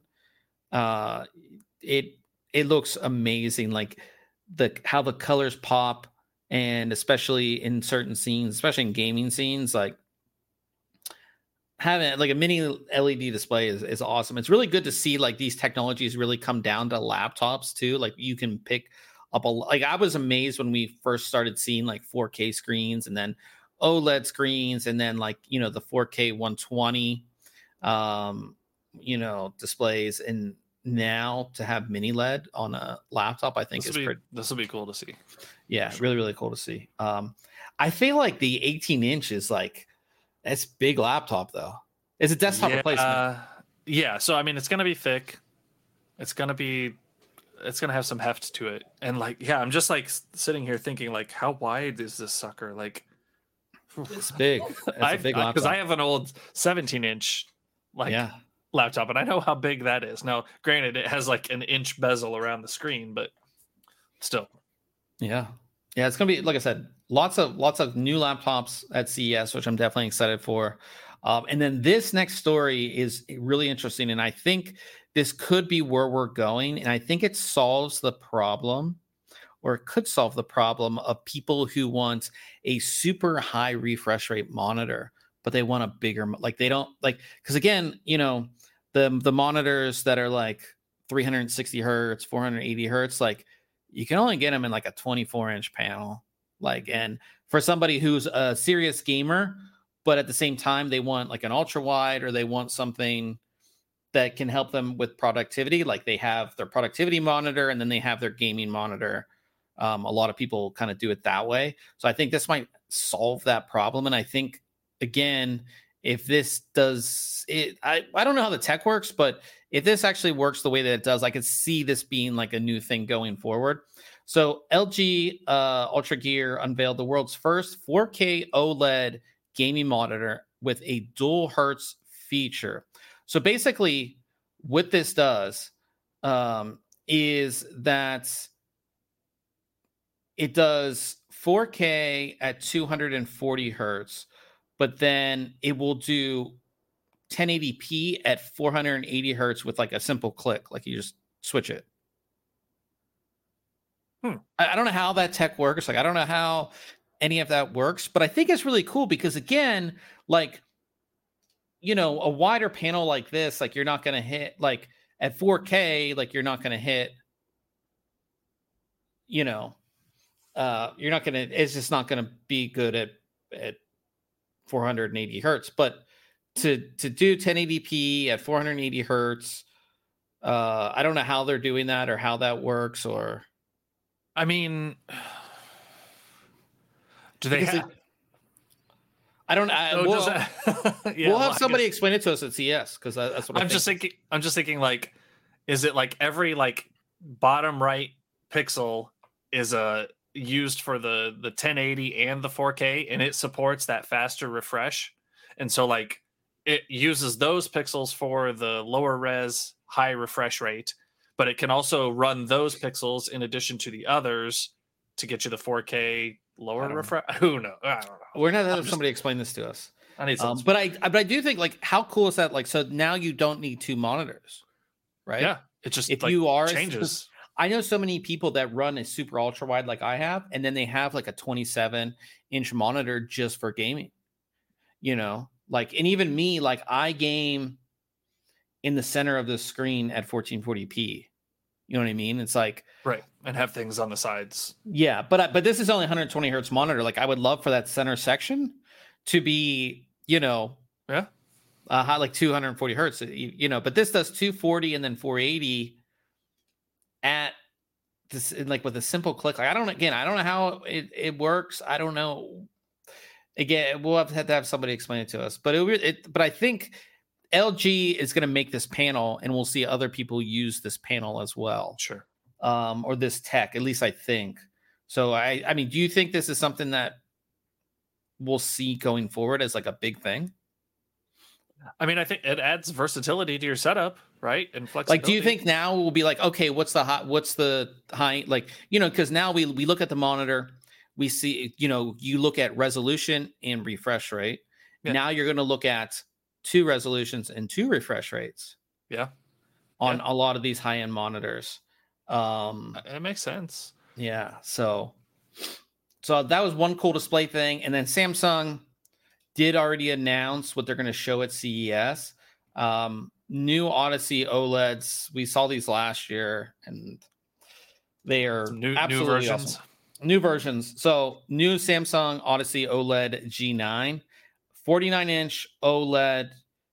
it looks amazing. Like how the colors pop, and especially in certain scenes, especially in gaming scenes, like, having like a mini LED display is awesome. It's really good to see like these technologies really come down to laptops too. Like, you can pick up like, I was amazed when we first started seeing like 4K screens, and then OLED screens, and then like, you know, the 4K 120, you know, displays. And now to have mini LED on a laptop, I think this will be cool to see. Yeah, sure. Really cool to see. I feel like the 18-inch is like, that's big laptop though. It's a desktop replacement. Yeah, so I mean, it's gonna be thick. It's gonna have some heft to it, and like, yeah, I'm just like sitting here thinking, like, how wide is this sucker? Like, it's big. It's a big laptop. Because I have an old 17-inch laptop, and I know how big that is. Now, granted, it has like an inch bezel around the screen, but still. Yeah, it's gonna be, like I said, lots of new laptops at CES, which I'm definitely excited for. And then this next story is really interesting, and I think this could be where we're going. And I think it solves the problem, or it could solve the problem of people who want a super high refresh rate monitor, but they want a bigger, like they don't like, because again, you know, the monitors that are like 360 hertz, 480 hertz, like you can only get them in like a 24-inch panel. Like, and for somebody who's a serious gamer, but at the same time they want like an ultra wide, or they want something that can help them with productivity, like they have their productivity monitor and then they have their gaming monitor. A lot of people kind of do it that way. So I think this might solve that problem. And I think, again, if this does it, I don't know how the tech works, but if this actually works the way that it does, I could see this being like a new thing going forward. So LG Ultra Gear unveiled the world's first 4K OLED gaming monitor with a dual hertz feature. So basically what this does is that it does 4K at 240 hertz, but then it will do 1080p at 480 hertz with like a simple click, like you just switch it. I don't know how that tech works. Like, I don't know how any of that works, but I think it's really cool because, again, like, you know, a wider panel like this, like you're not going to hit, like at 4K, like you're not going to hit, you know, you're not going to, it's just not going to be good at 480 hertz. But to do 1080p at 480 hertz, I don't know how they're doing that or how that works, or I mean, do they have? I don't know. We'll have somebody explain it to us at CES, because that's what I'm just thinking. I'm just thinking, like, is it like every like bottom right pixel is used for the 1080 and the 4K, and it supports that faster refresh, and so like it uses those pixels for the lower res high refresh rate, but it can also run those pixels in addition to the others to get you the 4K lower refresh. Who knows? I don't know. We're not having somebody explain this to us. I need something. But I do think, like, how cool is that? Like, so now you don't need two monitors, right? Yeah, it just, if like, you are changes. I know so many people that run a super ultra wide like I have, and then they have like a 27-inch monitor just for gaming. You know, like, and even me, like, I game in the center of the screen at 1440p. You know what I mean? It's like, right, and have things on the sides. Yeah, but this is only 120 hertz monitor. Like, I would love for that center section to be, you know, high, like 240 hertz. You know, but this does 240 and then 480 at this, like with a simple click. Like, I don't know how it works. I don't know. Again, we'll have to have somebody explain it to us. But but I think LG is going to make this panel, and we'll see other people use this panel as well. Sure. Or this tech, at least I think. So I mean, do you think this is something that we'll see going forward as like a big thing? I mean, I think it adds versatility to your setup, right? And flexibility. Like, do you think now we'll be like, okay, what's the high, like, you know, because now we look at the monitor, we see, you know, you look at resolution and refresh rate. Yeah. Now you're going to look at 2 resolutions and 2 refresh rates. Yeah. On a lot of these high-end monitors. It makes sense. Yeah. So that was one cool display thing. And then Samsung did already announce what they're going to show at CES. New Odyssey OLEDs. We saw these last year, and they are new absolutely versions. awesome. New versions. So new Samsung Odyssey OLED G9, 49-inch OLED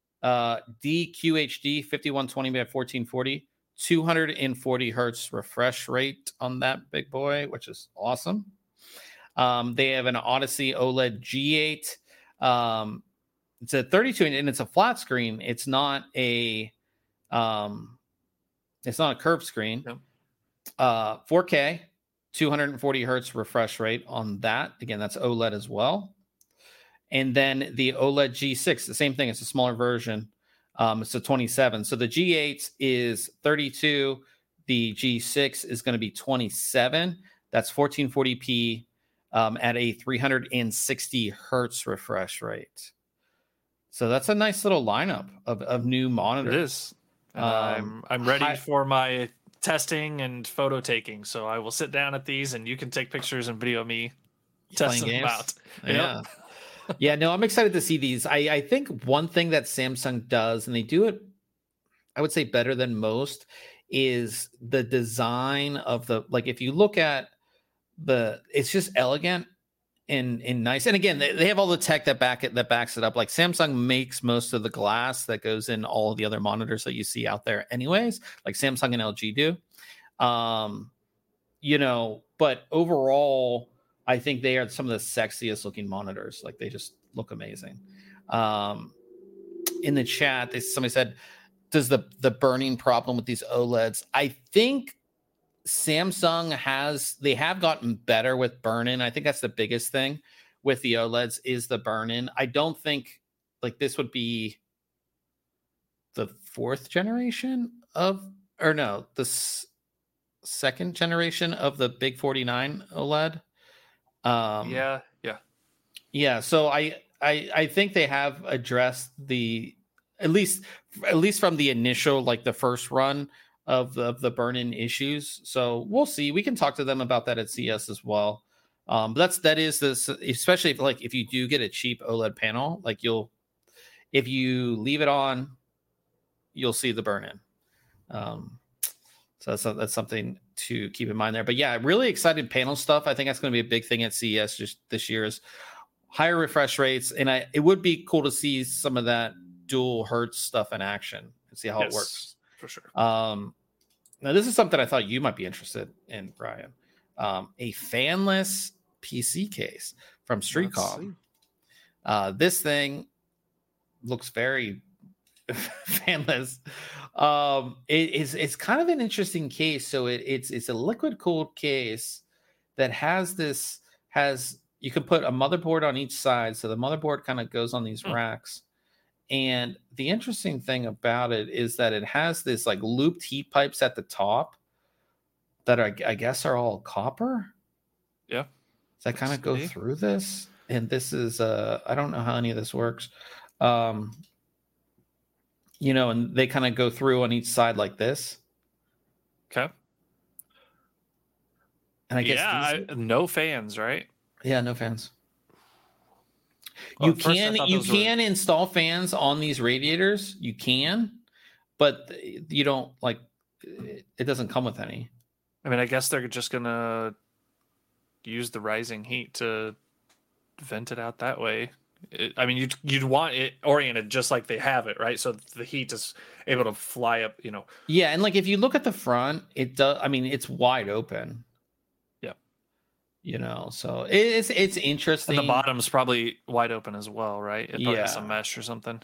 DQHD 5120 by 1440, 240 hertz refresh rate on that big boy, which is awesome. They have an Odyssey OLED G8. It's a 32 and it's a flat screen. It's not a curved screen. Yep. 4K, 240 hertz refresh rate on that. Again, that's OLED as well. And then the OLED G6, the same thing. It's a smaller version. It's a 27. So the G8 is 32. The G6 is going to be 27. That's 1440p at a 360 hertz refresh rate. So that's a nice little lineup of new monitors. It is. I'm ready for my testing and photo taking. So I will sit down at these and you can take pictures and video me testing them out. Yeah. Yep. Yeah, no, I'm excited to see these. I think one thing that Samsung does, and they do it, I would say better than most, is the design of the, like, if you look at it's just elegant and nice. And again, they have all the tech that backs it up. Like Samsung makes most of the glass that goes in all of the other monitors that you see out there anyways, like Samsung and LG do. But overall, I think they are some of the sexiest looking monitors. Like they just look amazing. In the chat, somebody said, does the burning problem with these OLEDs? I think Samsung have gotten better with burn-in. I think that's the biggest thing with the OLEDs is the burn-in. I don't think like this would be the fourth generation the second generation of the big 49 OLED. Yeah. So I think they have addressed at least from the initial, like the first run of the burn-in issues. So we'll see. We can talk to them about that at CS as well. But that is this, especially if you do get a cheap OLED panel, like if you leave it on, you'll see the burn-in. So that's something to keep in mind there. But yeah, really excited panel stuff. I think that's going to be a big thing at CES just this year is higher refresh rates. And it would be cool to see some of that dual hertz stuff in action and see how it works. For sure. Now this is something I thought you might be interested in, Brian. A fanless PC case from Streetcom. This thing looks very fanless. It's kind of an interesting case. So it's a liquid cooled case that you can put a motherboard on each side. So the motherboard kind of goes on these racks. And the interesting thing about it is that it has this like looped heat pipes at the top that I guess are all copper. Yeah. That kind of go through this. And this is I don't know how any of this works. And they kind of go through on each side like this. Okay. And I guess no fans, right? Yeah, no fans. You can install fans on these radiators. You can, but you don't it doesn't come with any. I mean, I guess they're just gonna use the rising heat to vent it out that way. You'd want it oriented just like they have it, right? So the heat is able to fly up, Yeah, and if you look at the front, it does. I mean, it's wide open. So it's interesting. And the bottom's probably wide open as well, right? It probably has some mesh or something.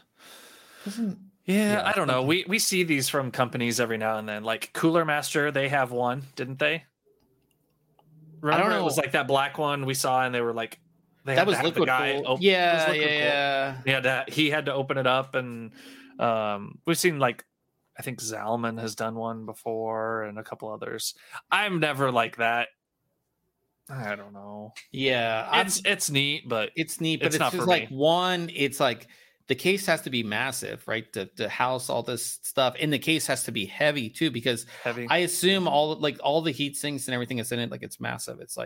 I don't know. We see these from companies every now and then. Like Cooler Master, they have one, didn't they? Remember, I don't know. It was like that black one we saw, and they were like, that was liquid cool. Yeah. He had to open it up, and we've seen I think Zalman has done one before, and a couple others. I'm never like that. I don't know. Yeah, it's neat, but it's not just like me. It's like the case has to be massive, right? To house all this stuff, and the case has to be heavy too, because I assume all the heat sinks and everything that's in it, it's massive. It's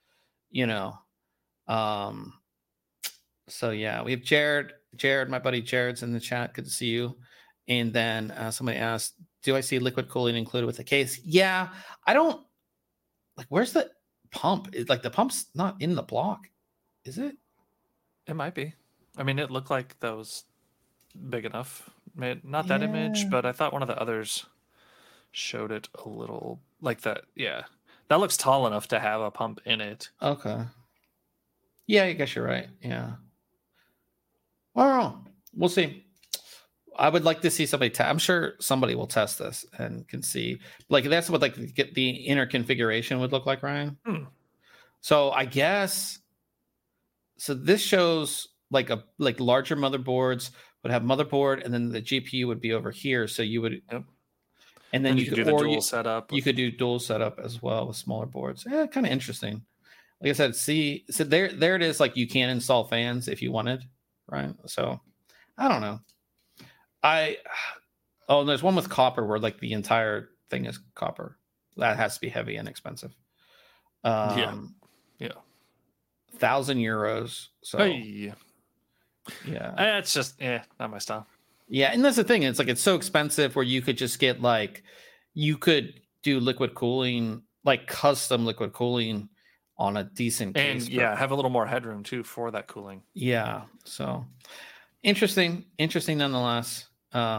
So yeah, we have Jared, my buddy Jared's in the chat. Good to see you. And then somebody asked, "Do I see liquid cooling included with the case?" Yeah, I don't. Where's the pump. It's like the pump's not in the block, is it? It might be. I mean, it looked like that was big enough. Not that image, Yeah. but I thought one of the others showed it a little like that. Yeah, that looks tall enough to have a pump in it. Okay. Yeah, I guess you're right. Yeah. I don't know. We'll see. I would like to see somebody. I'm sure somebody will test this and can see. Like that's what like get the inner configuration would look like, Ryan. So I guess. So this shows like larger motherboards would have motherboard, and then the GPU would be over here. So you would, Yep. and then you could could do the dual setup. You could do dual setup as well with smaller boards. Yeah, kind of interesting. Like I said, see, so there it is. Like you can install fans if you wanted, right? So I don't know. And there's one with copper where like the entire thing is copper. That has to be heavy and expensive. Yeah. 1,000 euros. So hey. Yeah, it's just not my style. Yeah, and that's the thing. It's like it's so expensive where you could just get like you could do liquid cooling, like custom liquid cooling on a decent case. And have a little more headroom too for that cooling. Yeah. So interesting nonetheless.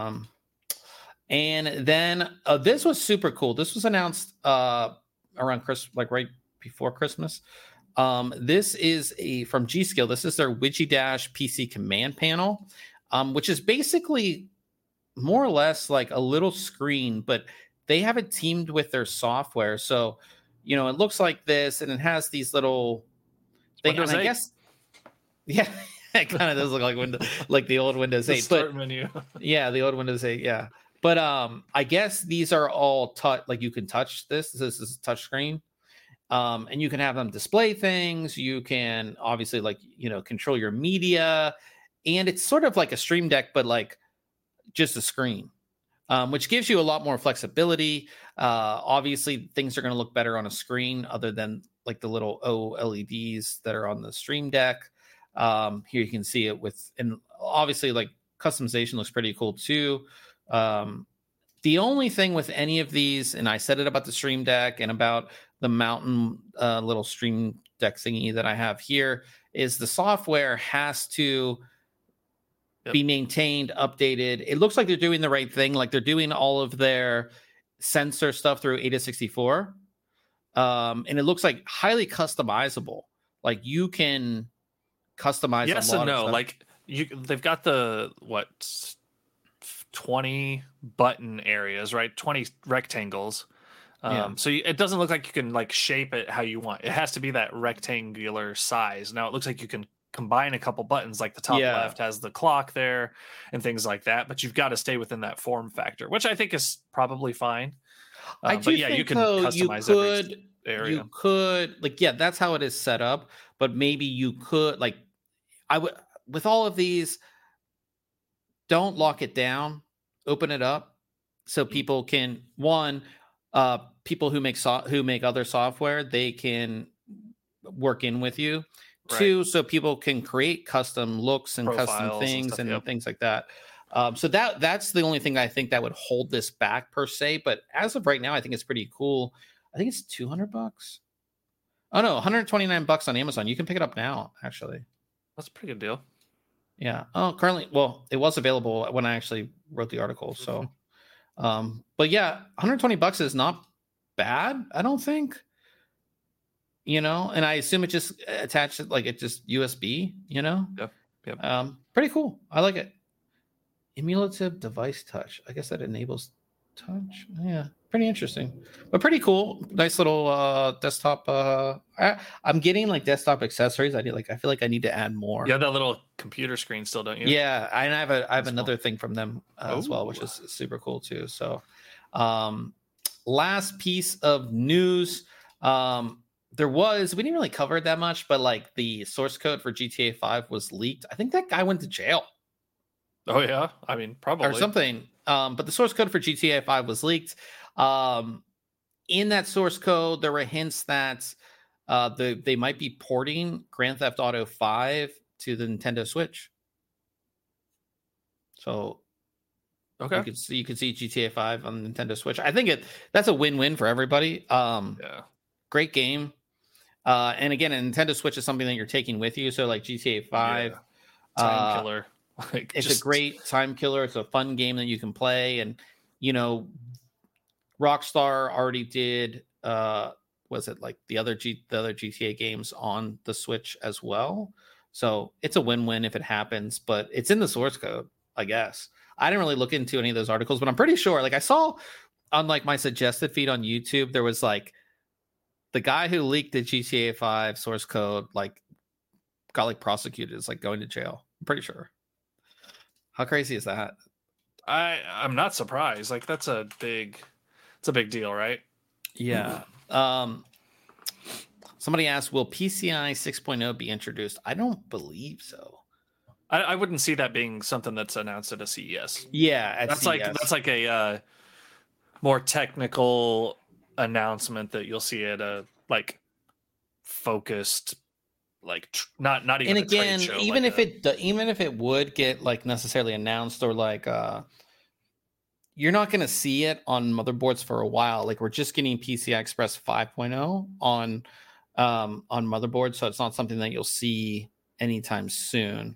And then this was super cool. This was announced around Christmas, like right before Christmas. This is from G.Skill. This is their Wigidash PC command panel, which is basically more or less like a little screen, but they have it teamed with their software. So, it looks like this, and it has these little things. And I guess, yeah, it kind of does look like the old Windows 8 start menu. Yeah, the old Windows 8. Yeah, but I guess these are all like you can touch this. This is a touch screen. And you can have them display things. You can obviously control your media, and it's sort of like a Stream Deck, but like just a screen, which gives you a lot more flexibility. Obviously things are going to look better on a screen other than like the little OLEDs that are on the Stream Deck. Here you can see it and obviously like customization looks pretty cool too. The only thing with any of these, and I said it about the Stream Deck and about the Mountain little Stream Deck thingy that I have here, is the software has to be maintained, updated. It looks like they're doing the right thing. Like they're doing all of their sensor stuff through Ada64. And it looks like highly customizable. Like you can customize yes a lot and no. of stuff. Like they've got the 20 button areas, right? 20 rectangles. So it doesn't look like you can like shape it how you want. It has to be that rectangular size. Now it looks like you can combine a couple buttons, like the top left has the clock there and things like that, but you've got to stay within that form factor, which I think is probably fine. But you can customize every area. You could that's how it is set up, but maybe you could I would, with all of these, don't lock it down, open it up so people can people who make other software, they can work in with you. Right. 2, so people can create custom looks and profiles, custom things and things like that. So that's the only thing I think that would hold this back per se. But as of right now, I think it's pretty cool. I think it's $200. Oh no, $129 on Amazon. You can pick it up now, actually. That's a pretty good deal. Yeah. Oh, currently, well, it was available when I actually wrote the article. So, but yeah, $120 is not bad, I don't think. And I assume it just attached it just USB, Yep. Pretty cool. I like it. Emulative device touch. I guess that enables touch. Yeah, pretty interesting, but pretty cool. Nice little desktop. I'm getting like desktop accessories. I feel like I need to add more. You have that little computer screen still, don't you? Yeah, and I have another thing from them as well, which is super cool too. So, last piece of news. We didn't really cover it that much, but like the source code for GTA 5 was leaked. I think that guy went to jail. Oh yeah, I mean probably or something. But the source code for GTA 5 was leaked. In that source code, there were hints that they might be porting Grand Theft Auto 5 to the Nintendo Switch. So, okay, you could see GTA 5 on the Nintendo Switch. I think that's a win-win for everybody. Great game. And again, a Nintendo Switch is something that you're taking with you. So like GTA 5, time killer. Like it's a great time killer. It's a fun game that you can play. And, you know, Rockstar already did, was it like the other GTA games on the Switch as well? So it's a win-win if it happens, but it's in the source code, I guess. I didn't really look into any of those articles, but I'm pretty sure, like I saw on like my suggested feed on YouTube, there was like the guy who leaked the GTA 5 source code, like got like prosecuted, is like going to jail. I'm pretty sure. How crazy is that? I'm not surprised. Like it's a big deal, right? Yeah. Somebody asked, will PCI 6.0 be introduced? I don't believe so. I wouldn't see that being something that's announced at a CES. Yeah, that's like a more technical announcement that you'll see at a like focused, like not even. And again, a trade show, even if it would get like necessarily announced or like you're not going to see it on motherboards for a while. Like we're just getting PCI Express 5.0 on motherboards, so it's not something that you'll see anytime soon.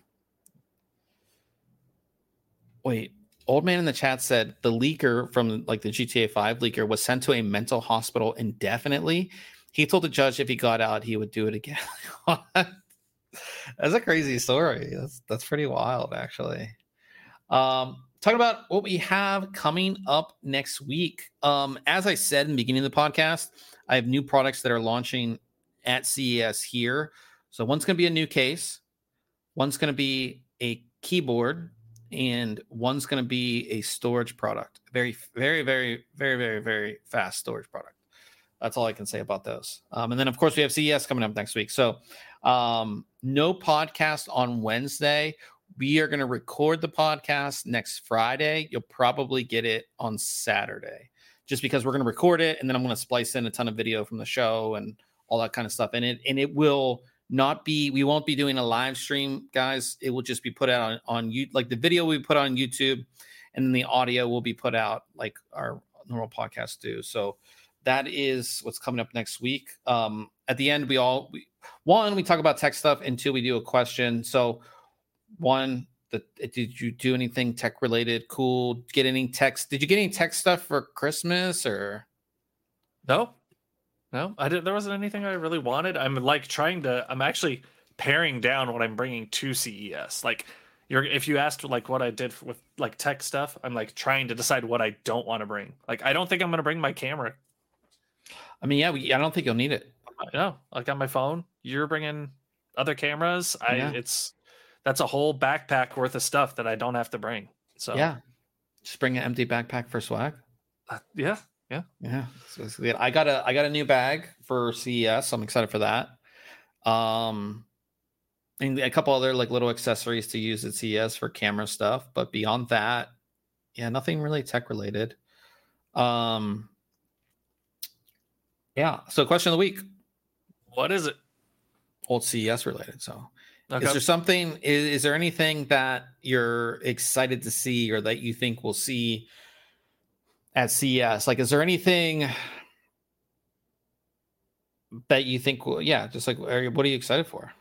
Wait, old man in the chat said the leaker from like the GTA 5 leaker was sent to a mental hospital indefinitely. He told the judge if he got out, he would do it again. That's a crazy story. That's pretty wild, actually. Talking about what we have coming up next week. As I said in the beginning of the podcast, I have new products that are launching at CES here. So one's going to be a new case, one's going to be a keyboard, and one's going to be a storage product. Very, very, very, very, very, very fast storage product. That's all I can say about those. And then, of course, we have CES coming up next week. So no podcast on Wednesday. We are going to record the podcast next Friday. You'll probably get it on Saturday just because we're going to record it. And then I'm going to splice in a ton of video from the show and all that kind of stuff in it. And it will not be, we won't be doing a live stream, guys. It will just be put out on you. Like the video we put on YouTube, and then the audio will be put out like our normal podcasts do. So that is what's coming up next week. At the end, we talk about tech stuff, and two, we do a question. So one, did you do anything tech related? Cool. Did you get any tech stuff for Christmas or? No, I didn't. There wasn't anything I really wanted. I'm actually paring down what I'm bringing to CES. Like if you asked like what I did with like tech stuff, I'm like trying to decide what I don't want to bring. Like, I don't think I'm going to bring my camera. I mean, yeah, I don't think you'll need it. No, like on my phone, you're bringing other cameras. That's a whole backpack worth of stuff that I don't have to bring. So yeah, just bring an empty backpack for swag. Yeah. So I got a new bag for CES. I'm excited for that. And a couple other like little accessories to use at CES for camera stuff. But beyond that, yeah, nothing really tech related. Yeah. So question of the week. What is it? Old CES related. So okay. Is there something, is there anything that you're excited to see or that you think we'll see at CES? Like, is there anything that you think just like, what are you excited for?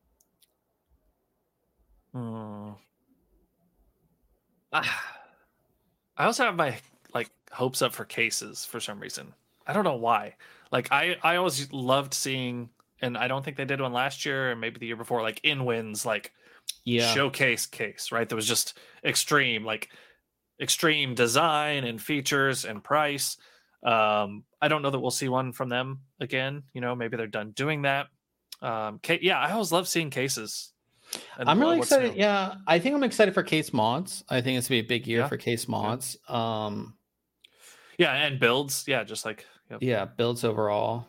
I also have my like hopes up for cases for some reason. I don't know why. Like I always loved seeing, and I don't think they did one last year or maybe the year before, like InWinds, like showcase case, right? That was just extreme design and features and price. I don't know that we'll see one from them again. You know, maybe they're done doing that. I always love seeing cases. I'm really excited. New. Yeah, I think I'm excited for case mods. I think it's gonna be a big year for case mods. And builds. Yeah, just like builds overall.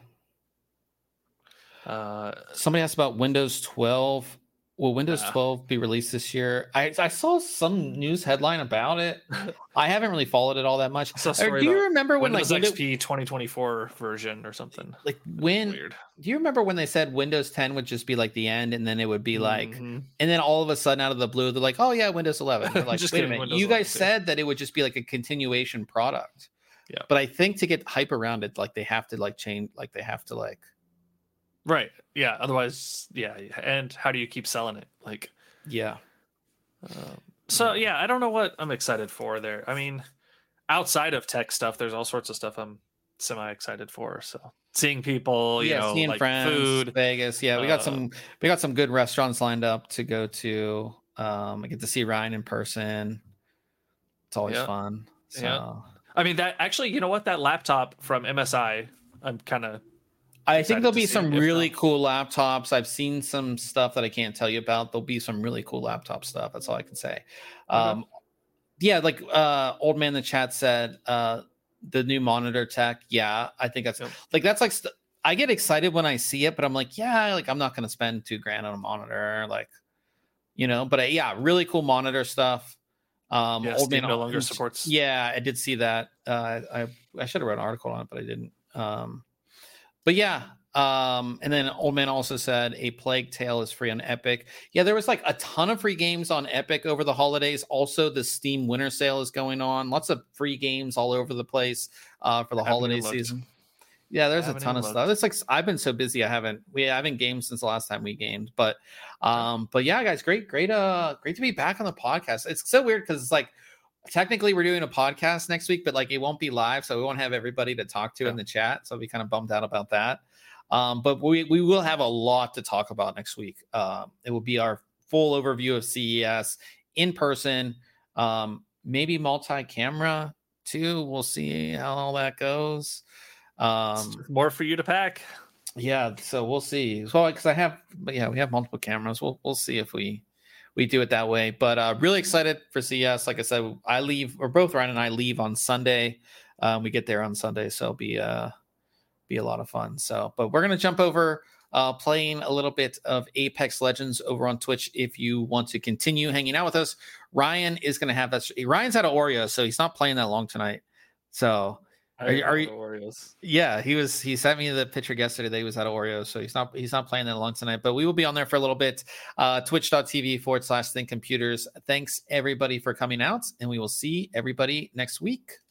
Somebody asked about Windows 12. Will Windows 12 be released this year? I saw some news headline about it. I haven't really followed it all that much. Do you remember when Windows XP 2024 version or something? Like when? Weird. Do you remember when they said Windows 10 would just be like the end, and then it would be like, and then all of a sudden out of the blue they're like, oh yeah, Windows 11. They're like, wait a minute, Windows you guys 11, said that it would just be like a continuation product. Yeah, but I think to get hype around it, like they have to like change, like they have to like. Right. Yeah. Otherwise, yeah. And how do you keep selling it? Like, Yeah. so yeah, I don't know what I'm excited for there. I mean, outside of tech stuff, there's all sorts of stuff I'm semi excited for. So seeing people, you Yeah, know, seeing like friends, food. Vegas. Yeah, we got some good restaurants lined up to go to. I get to see Ryan in person. It's always Yeah. fun. So Yeah. I mean, that actually, you know what? That laptop from MSI, I'm kind of I think there'll be to see some it, really cool laptops. I've seen some stuff that I can't tell you about. There'll be some really cool laptop stuff. That's all I can say. Okay. Yeah, like old man in the chat said, the new monitor tech. Yeah, I think that's like that's like I get excited when I see it, but I'm like, yeah, like I'm not going to spend $2,000 on a monitor, like, you know. But yeah, really cool monitor stuff. Yeah, Old Steam man no longer supports. Yeah, I did see that. I should have wrote an article on it, but I didn't. But yeah, and then Old Man also said A Plague Tale is free on Epic. Yeah, there was like a ton of free games on Epic over the holidays. Also, the Steam Winter Sale is going on. Lots of free games all over the place for the holiday season. Yeah, there's a ton of stuff. It's like I've been so busy. I haven't gamed since the last time we gamed. But yeah, guys, great to be back on the podcast. It's so weird because it's like technically we're doing a podcast next week, but like it won't be live, so we won't have everybody to talk to in the chat. So I'll be kind of bummed out about that. But we will have a lot to talk about next week. It will be our full overview of CES in person, maybe multi-camera too. We'll see how all that goes. More for you to pack. Yeah, so we'll see. So because we have multiple cameras. We'll see if we do it that way. But really excited for CES. Like I said, we're both Ryan and I leave on Sunday. We get there on Sunday, so it'll be a lot of fun. So, but we're gonna jump over playing a little bit of Apex Legends over on Twitch. If you want to continue hanging out with us, Ryan is gonna have that. Ryan's out of Oreo, so he's not playing that long tonight. So. Are you Oreos? Yeah, he sent me the picture yesterday that he was at Oreo, so he's not playing that long tonight, but we will be on there for a little bit. Twitch.tv/ThinkComputers. Thanks everybody for coming out, and we will see everybody next week.